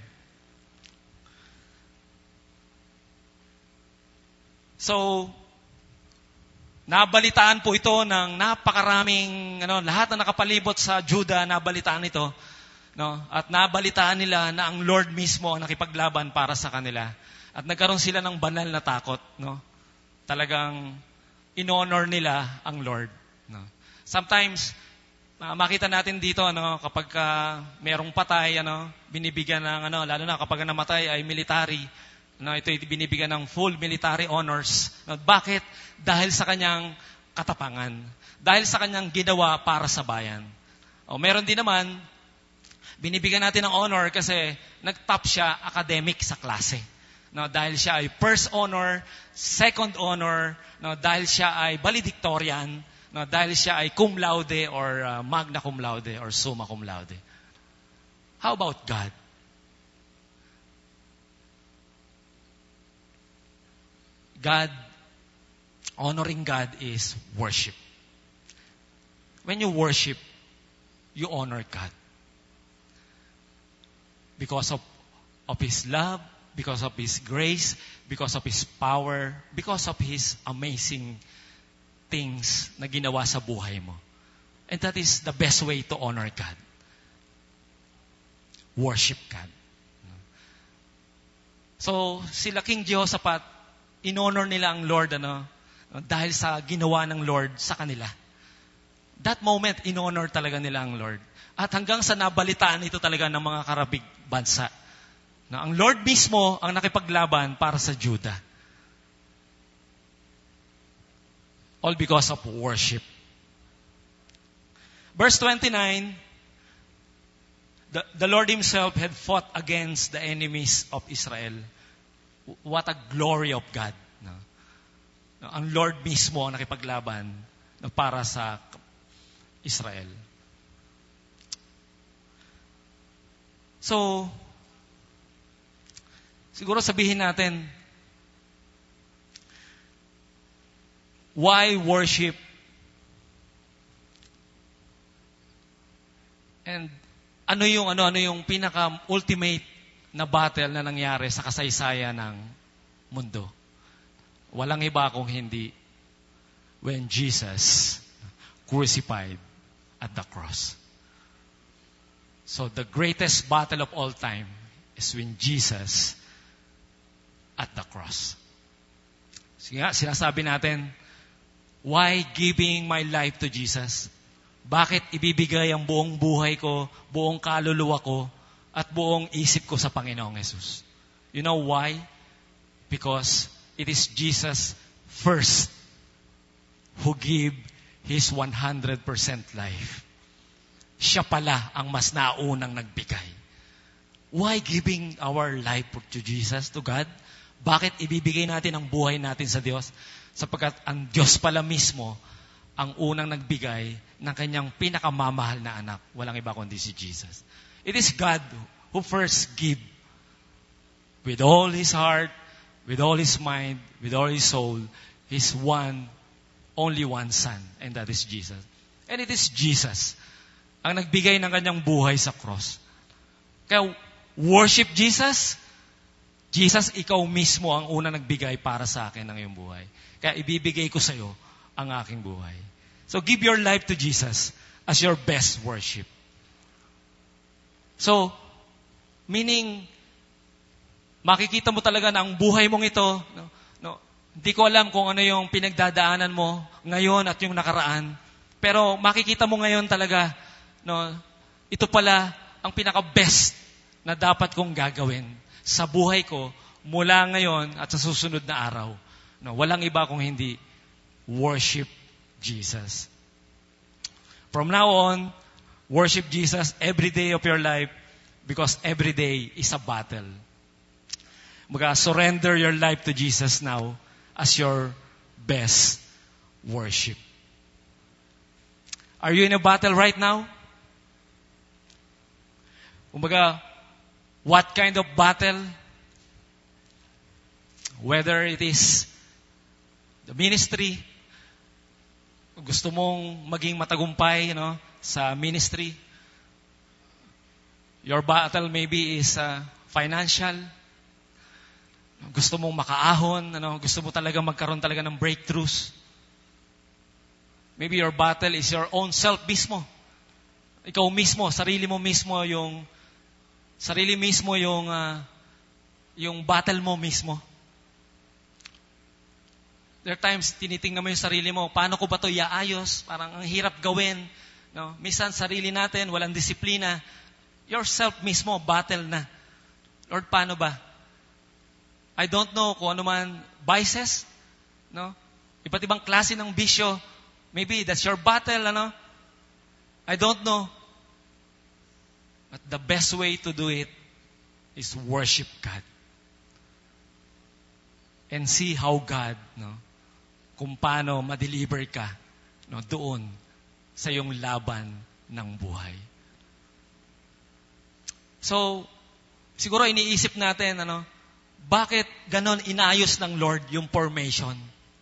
So, nabalitaan po ito ng napakaraming, ano, lahat na nakapalibot sa Judah, nabalitaan ito. No? At nabalitaan nila na ang Lord mismo ang nakipaglaban para sa kanila. At nagkaroon sila ng banal na takot. No? Talagang in-honor nila ang Lord. No? Sometimes, uh, makita natin dito, ano, kapag uh, merong patay, ano, binibigyan ng, ano, lalo na kapag namatay ay military, no, ito ay binibigyan ng full military honors. No, bakit? Dahil sa kanyang katapangan. Dahil sa kanyang ginawa para sa bayan. O, meron din naman, binibigyan natin ng honor kasi nag-top siya academic sa klase. No, dahil siya ay first honor, second honor, no, dahil siya ay valedictorian, no, dahil siya ay cum laude or uh, magna cum laude or summa cum laude. How about God? God, honoring God is worship. When you worship, you honor God. Because of, of His love, because of His grace, because of His power, because of His amazing things na ginawa sa buhay mo. And that is the best way to honor God. Worship God. So, sila King Jehoshaphat, in-honor nila ang Lord, ano, dahil sa ginawa ng Lord sa kanila. That moment, in-honor talaga nila ang Lord. At hanggang sa nabalitaan ito talaga ng mga karabig bansa, na ang Lord mismo ang nakipaglaban para sa Judah. All because of worship. Verse twenty-nine, the, the Lord Himself had fought against the enemies of Israel. What a glory of God. No? Ang Lord mismo ang nakipaglaban para sa Israel. So, siguro sabihin natin, why worship? And ano yung ano ano yung pinaka ultimate na battle na nangyari sa kasaysayan ng mundo? Walang iba kung hindi when Jesus crucified at the cross. So the greatest battle of all time is when Jesus at the cross. Sige nga, sinasabi natin, why giving my life to Jesus? Bakit ibibigay ang buong buhay ko, buong kaluluwa ko, at buong isip ko sa Panginoong Jesus? You know why? Because it is Jesus first who gave His one hundred percent life. Siya pala ang mas naunang nagbigay. Why giving our life to Jesus, to God? Bakit ibibigay natin ang buhay natin sa Diyos? Sapagkat ang Diyos pala mismo ang unang nagbigay ng kanyang pinakamamahal na anak. Walang iba kundi si Jesus. It is God who first gave with all His heart, with all His mind, with all His soul, His one, only one Son, and that is Jesus. And it is Jesus ang nagbigay ng kanyang buhay sa cross. Kaya, worship Jesus. Jesus, ikaw mismo ang una nagbigay para sa akin ng iyong buhay. Kaya ibibigay ko sa iyo ang aking buhay. So, give your life to Jesus as your best worship. So, meaning, makikita mo talaga na ang buhay mong ito, no, no, hindi ko alam kung ano yung pinagdadaanan mo ngayon at yung nakaraan. Pero makikita mo ngayon talaga, no, ito pala ang pinaka-best na dapat kong gagawin sa buhay ko mula ngayon at sa susunod na araw. No, walang iba kung hindi worship Jesus. From now on, worship Jesus every day of your life because every day is a battle. Mga surrender your life to Jesus now as your best worship. Are you in a battle right now? Kumbaga, what kind of battle? Whether it is the ministry, gusto mong maging matagumpay, you know, sa ministry. Your battle maybe is uh, financial. Gusto mong makaahon, ano, gusto mo talaga magkaroon talaga ng breakthroughs. Maybe your battle is your own self mismo. Ikaw mismo, sarili mo mismo yung sarili mismo yung uh, yung battle mo mismo. There are times tinitingnan mo yung sarili mo, paano ko ba to iaayos? Parang ang hirap gawin, no? Minsan sarili natin walang disiplina. Yourself mismo battle na. Lord, paano ba? I don't know kung ano man vices, no? Iba't ibang klase ng bisyo. Maybe that's your battle, ano? I don't know. But the best way to do it is worship God. And see how God, no, kung paano ma-deliver ka, no, doon sa iyong laban ng buhay. So, siguro iniisip natin, ano, bakit ganon inayos ng Lord yung formation?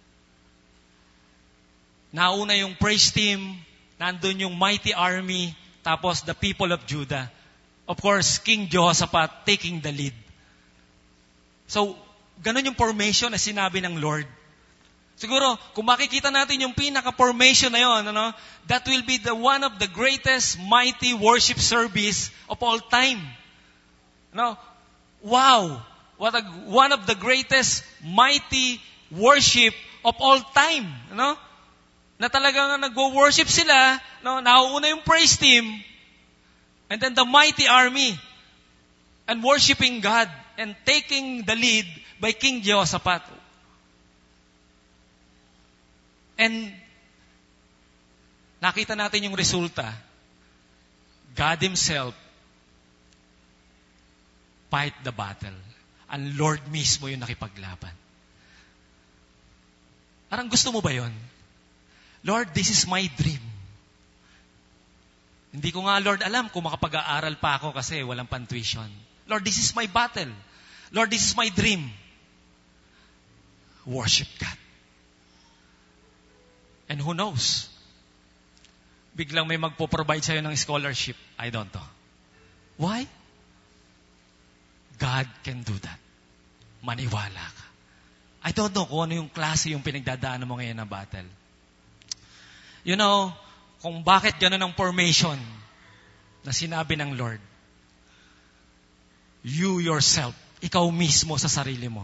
Nauna yung praise team, nandun yung mighty army, tapos the people of Judah. Of course, King Jehoshaphat taking the lead. So, ganon yung formation na sinabi ng Lord. Siguro, kung makikita natin yung pinaka-formation na yun, ano, that will be the one of the greatest mighty worship service of all time. No? Wow! What a, one of the greatest mighty worship of all time. No? Na talagang nagwo-worship sila, no, nauuna yung praise team, and then the mighty army, and worshiping God, and taking the lead by King Jehoshaphat. And nakita natin yung resulta. God Himself fight the battle. Ang Lord mismo yung nakipaglaban. Parang gusto mo ba yun? Lord, this is my dream. Hindi ko nga, Lord, alam kung makapag-aaral pa ako kasi walang pan-tuition. Lord, this is my battle. Lord, this is my dream. Worship God. And who knows? Biglang may magpo-provide sa'yo ng scholarship. I don't know. Why? God can do that. Maniwala ka. I don't know kung ano yung klase yung pinagdadaanan mo ngayon na battle. You know, kung bakit gano'n ang formation na sinabi ng Lord. You yourself, ikaw mismo sa sarili mo,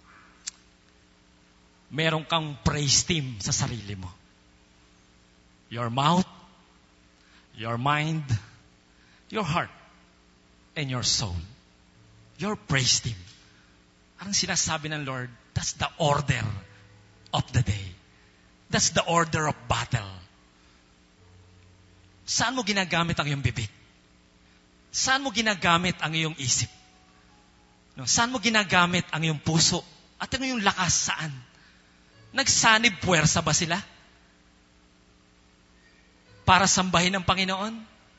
meron kang praise team sa sarili mo. Your mouth, your mind, your heart, and your soul. Your praise team. Ang sinasabi ng Lord, that's the order of the day. That's the order of battle. Saan mo ginagamit ang iyong bibig? Saan mo ginagamit ang iyong isip? No, saan mo ginagamit ang iyong puso? At ang iyong lakas saan? Nagsanib puwersa ba sila? Para sambahin ang Panginoon?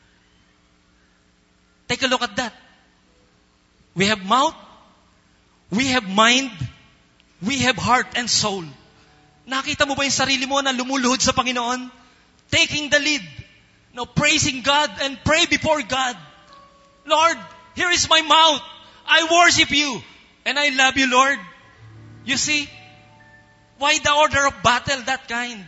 Take a look at that. We have mouth, we have mind, we have heart and soul. Nakita mo ba yung sarili mo na lumuluhod sa Panginoon? Taking the lead. No, praising God and pray before God. Lord, here is my mouth. I worship you. And I love you, Lord. You see? Why the order of battle that kind?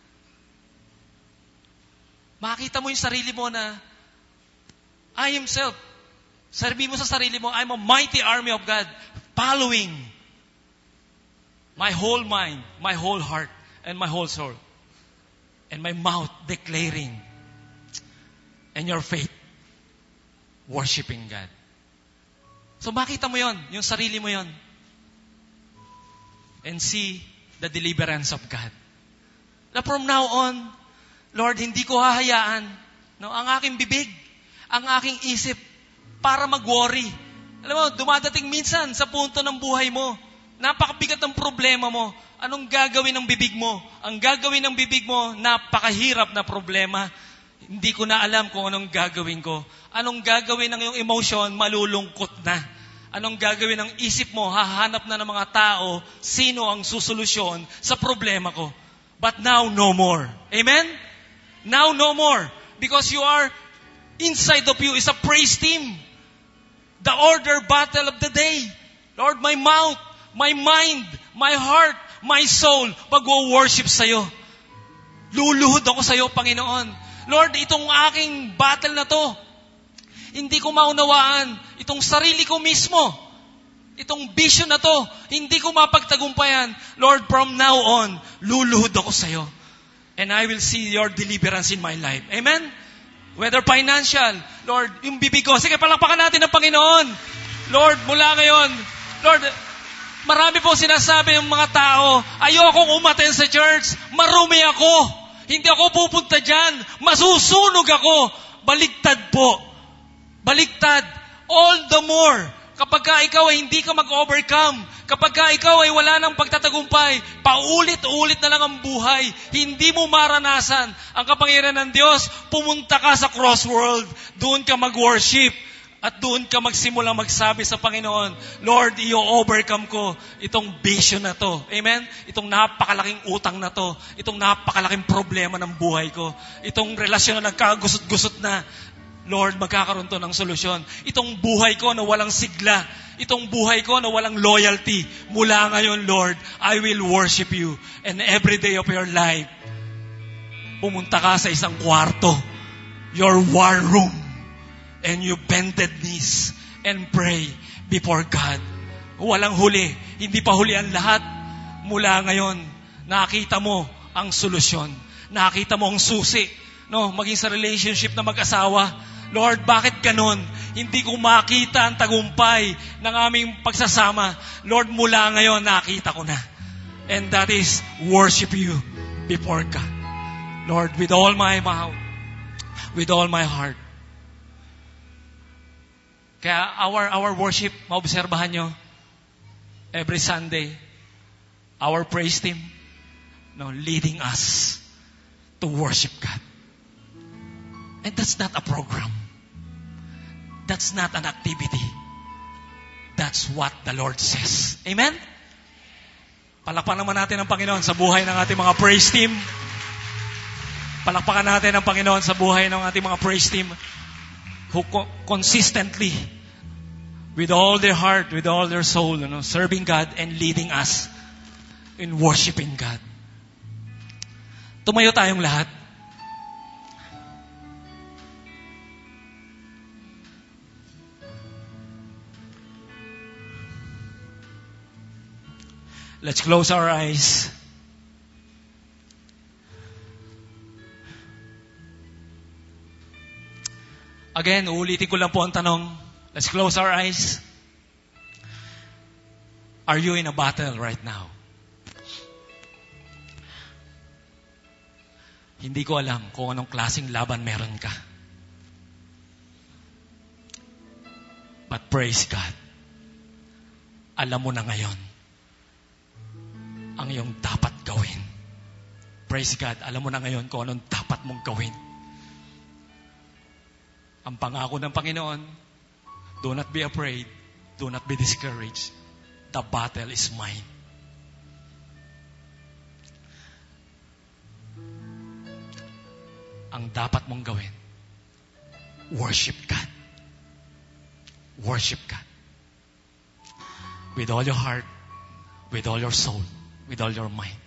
Makita mo yung sarili mo na I himself, sabi mo sa sarili mo, I'm a mighty army of God following my whole mind, my whole heart, and my whole soul. And my mouth declaring, and your faith worshiping God. So makita mo yon, yung sarili mo yon. And see the deliverance of God. Na from now on, Lord, hindi ko hahayaan no, ang aking bibig, ang aking isip, para mag-worry. Alam mo, dumadating minsan sa punto ng buhay mo, napakabigat ng problema mo. Anong gagawin ng bibig mo? Ang gagawin ng bibig mo, napakahirap na problema. Hindi ko na alam kung anong gagawin ko. Anong gagawin ng iyong emotion, malulungkot na. Anong gagawin ng isip mo, hahanap na ng mga tao, sino ang susolusyon sa problema ko. But now, no more. Amen? Now, no more. Because you are, inside of you is a praise team. The order battle of the day. Lord, my mouth, my mind, my heart, my soul, pag-worship sa'yo. Luluhod ako sa'yo, Panginoon. Lord, itong aking battle na to, hindi ko maunawaan. Itong sarili ko mismo, itong vision na to, hindi ko mapagtagumpayan. Lord, from now on, luluhod ako sa'yo. And I will see your deliverance in my life. Amen? Whether financial, Lord, yung bibig ko, sige, palakpakan natin ang Panginoon. Lord, mula ngayon, Lord, marami po sinasabi ng mga tao, ayokong umaten sa church, marumi ako, hindi ako pupunta dyan, masusunog ako. Baligtad po. Baligtad. All the more, kapag ka ikaw ay hindi ka mag-overcome, kapag ka ikaw ay wala ng pagtatagumpay, paulit-ulit na lang ang buhay, hindi mo maranasan ang kapangyarihan ng Diyos, pumunta ka sa Crossworld, doon ka mag-worship, at doon ka magsimula magsabi sa Panginoon, Lord, i-overcome ko itong vision na to. Amen? Itong napakalaking utang na to. Itong napakalaking problema ng buhay ko. Itong relasyon na nagkagusot-gusot na. Lord, magkakaroon to ng solusyon. Itong buhay ko na walang sigla. Itong buhay ko na walang loyalty. Mula ngayon, Lord, I will worship you. And every day of your life, pumunta ka sa isang kwarto. Your war room. And you bended knees and pray before God. Walang huli. Hindi pa huli ang lahat. Mula ngayon, nakita mo ang solusyon. Nakita mo ang susi. No, maging sa relationship na mag-asawa. Lord, bakit ganun? Hindi ko makita ang tagumpay ng aming pagsasama. Lord, mula ngayon, nakita ko na. And that is worship you before God. Lord, with all my mouth, with all my heart. Kaya our our worship, maobserbahan nyo, every Sunday, our praise team, no, leading us to worship God. And that's not a program. That's not an activity. That's what the Lord says. Amen? Palakpakan naman natin ang Panginoon sa buhay ng ating mga praise team. Palakpakan natin ang Panginoon sa buhay ng ating mga praise team who co- consistently, with all their heart, with all their soul, you know, serving God and leading us in worshiping God. Tumayo tayong lahat. Let's close our eyes. Again, uulitin ko lang po ang tanong. Let's close our eyes. Are you in a battle right now? Hindi ko alam kung anong klaseng laban meron ka. But praise God. Alam mo na ngayon ang iyong dapat gawin. Praise God. Alam mo na ngayon kung anong dapat mong gawin. Ang pangako ng Panginoon, do not be afraid. Do not be discouraged. The battle is mine. Ang dapat mong gawin, worship God. Worship God. With all your heart, with all your soul, with all your mind.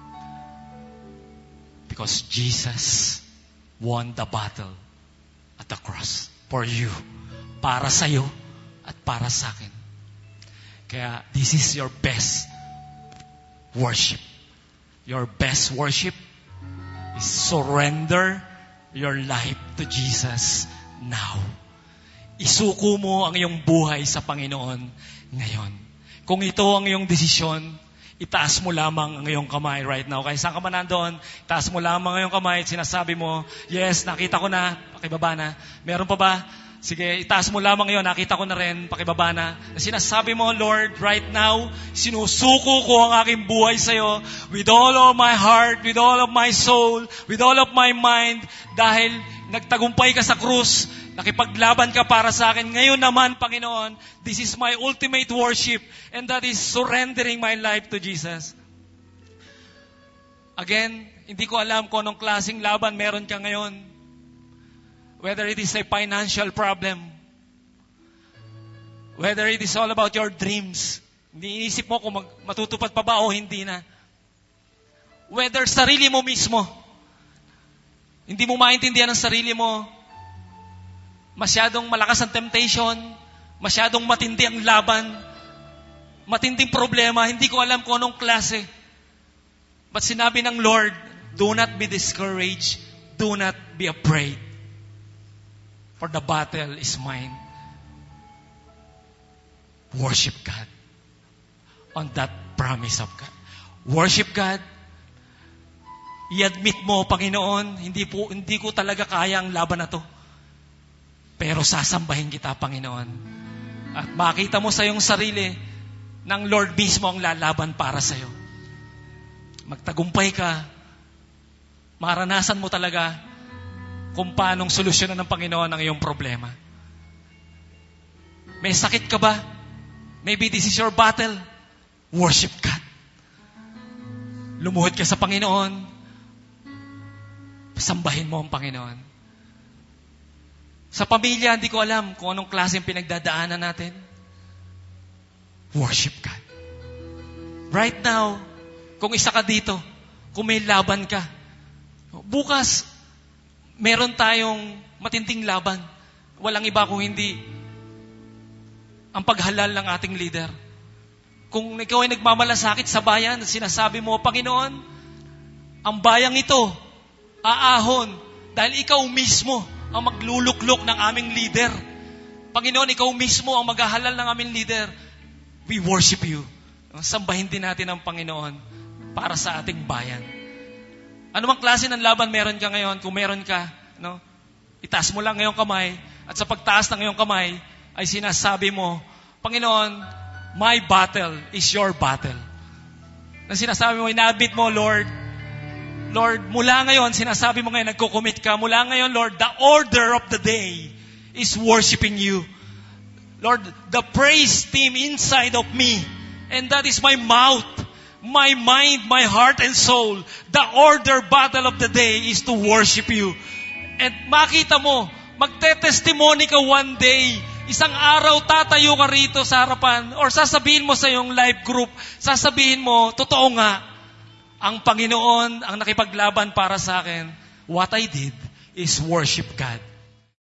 Because Jesus won the battle at the cross for you. Para sa'yo at para sa akin. Kaya this is your best worship. Your best worship is surrender your life to Jesus now. Isuko mo ang iyong buhay sa Panginoon ngayon. Kung ito ang iyong desisyon, itaas mo lamang ang iyong kamay right now. Kaya saan ka man nandoon, itaas mo lamang ang iyong kamay at sinasabi mo, yes, nakita ko na, pakibaba na. Meron pa ba? Sige, itaas mo lamang yun, nakita ko na rin, pakibaba na. Sinasabi mo, Lord, right now, sinusuko ko ang aking buhay sa'yo with all of my heart, with all of my soul, with all of my mind, dahil nagtagumpay ka sa krus, nakipaglaban ka para sa akin. Ngayon naman, Panginoon, this is my ultimate worship, and that is surrendering my life to Jesus. Again, hindi ko alam kung anong klaseng laban meron ka ngayon. Whether it is a financial problem, whether it is all about your dreams, hindi inisip mo kung mag- matutupad pa ba o hindi na. Whether sarili mo mismo, hindi mo maintindihan ang sarili mo, masyadong malakas ang temptation, masyadong matindi ang laban, matinding problema, hindi ko alam kung anong klase. But sinabi ng Lord, do not be discouraged, do not be afraid. For the battle is mine. Worship God on that promise of God. Worship God. I-admit mo, Panginoon, hindi po hindi ko talaga kaya ang laban na to. Pero sasambahin kita, Panginoon. At makita mo sa iyong sarili ng Lord mismo ang lalaban para sa iyo. Magtagumpay ka. Maranasan mo talaga kung paanong solusyonan ng Panginoon ang iyong problema. May sakit ka ba? Maybe this is your battle. Worship God. Lumuhod ka sa Panginoon. Sambahin mo ang Panginoon. Sa pamilya, hindi ko alam kung anong klaseng pinagdadaanan natin. Worship God. Right now, kung isa ka dito, kung may laban ka, bukas, meron tayong matinding laban. Walang iba kung hindi ang paghalal ng ating leader. Kung ikaw ay nagmamalasakit sa bayan, sinasabi mo, Panginoon, ang bayang ito, aahon, dahil ikaw mismo ang magluluklok ng aming leader. Panginoon, ikaw mismo ang maghahalal ng aming leader. We worship you. Sambahin din natin ang Panginoon para sa ating bayan. Ano mang klase ng laban meron ka ngayon? Kung meron ka, no? Itaas mo lang ngayong kamay at sa pagtaas ng ngayong kamay ay sinasabi mo, Panginoon, my battle is your battle. Na sinasabi mo, inabit mo, Lord, Lord, mula ngayon, sinasabi mo ngayon, nagko-commit ka, mula ngayon, Lord, the order of the day is worshiping you. Lord, the praise team inside of me, and that is my mouth, my mind, my heart and soul. The order battle of the day is to worship you. And makita mo, magte-testimony ka one day. Isang araw tatayo ka rito sa harapan or sasabihin mo sa iyong live group, sasabihin mo, totoo nga, ang Panginoon ang nakipaglaban para sa akin. What I did is worship God.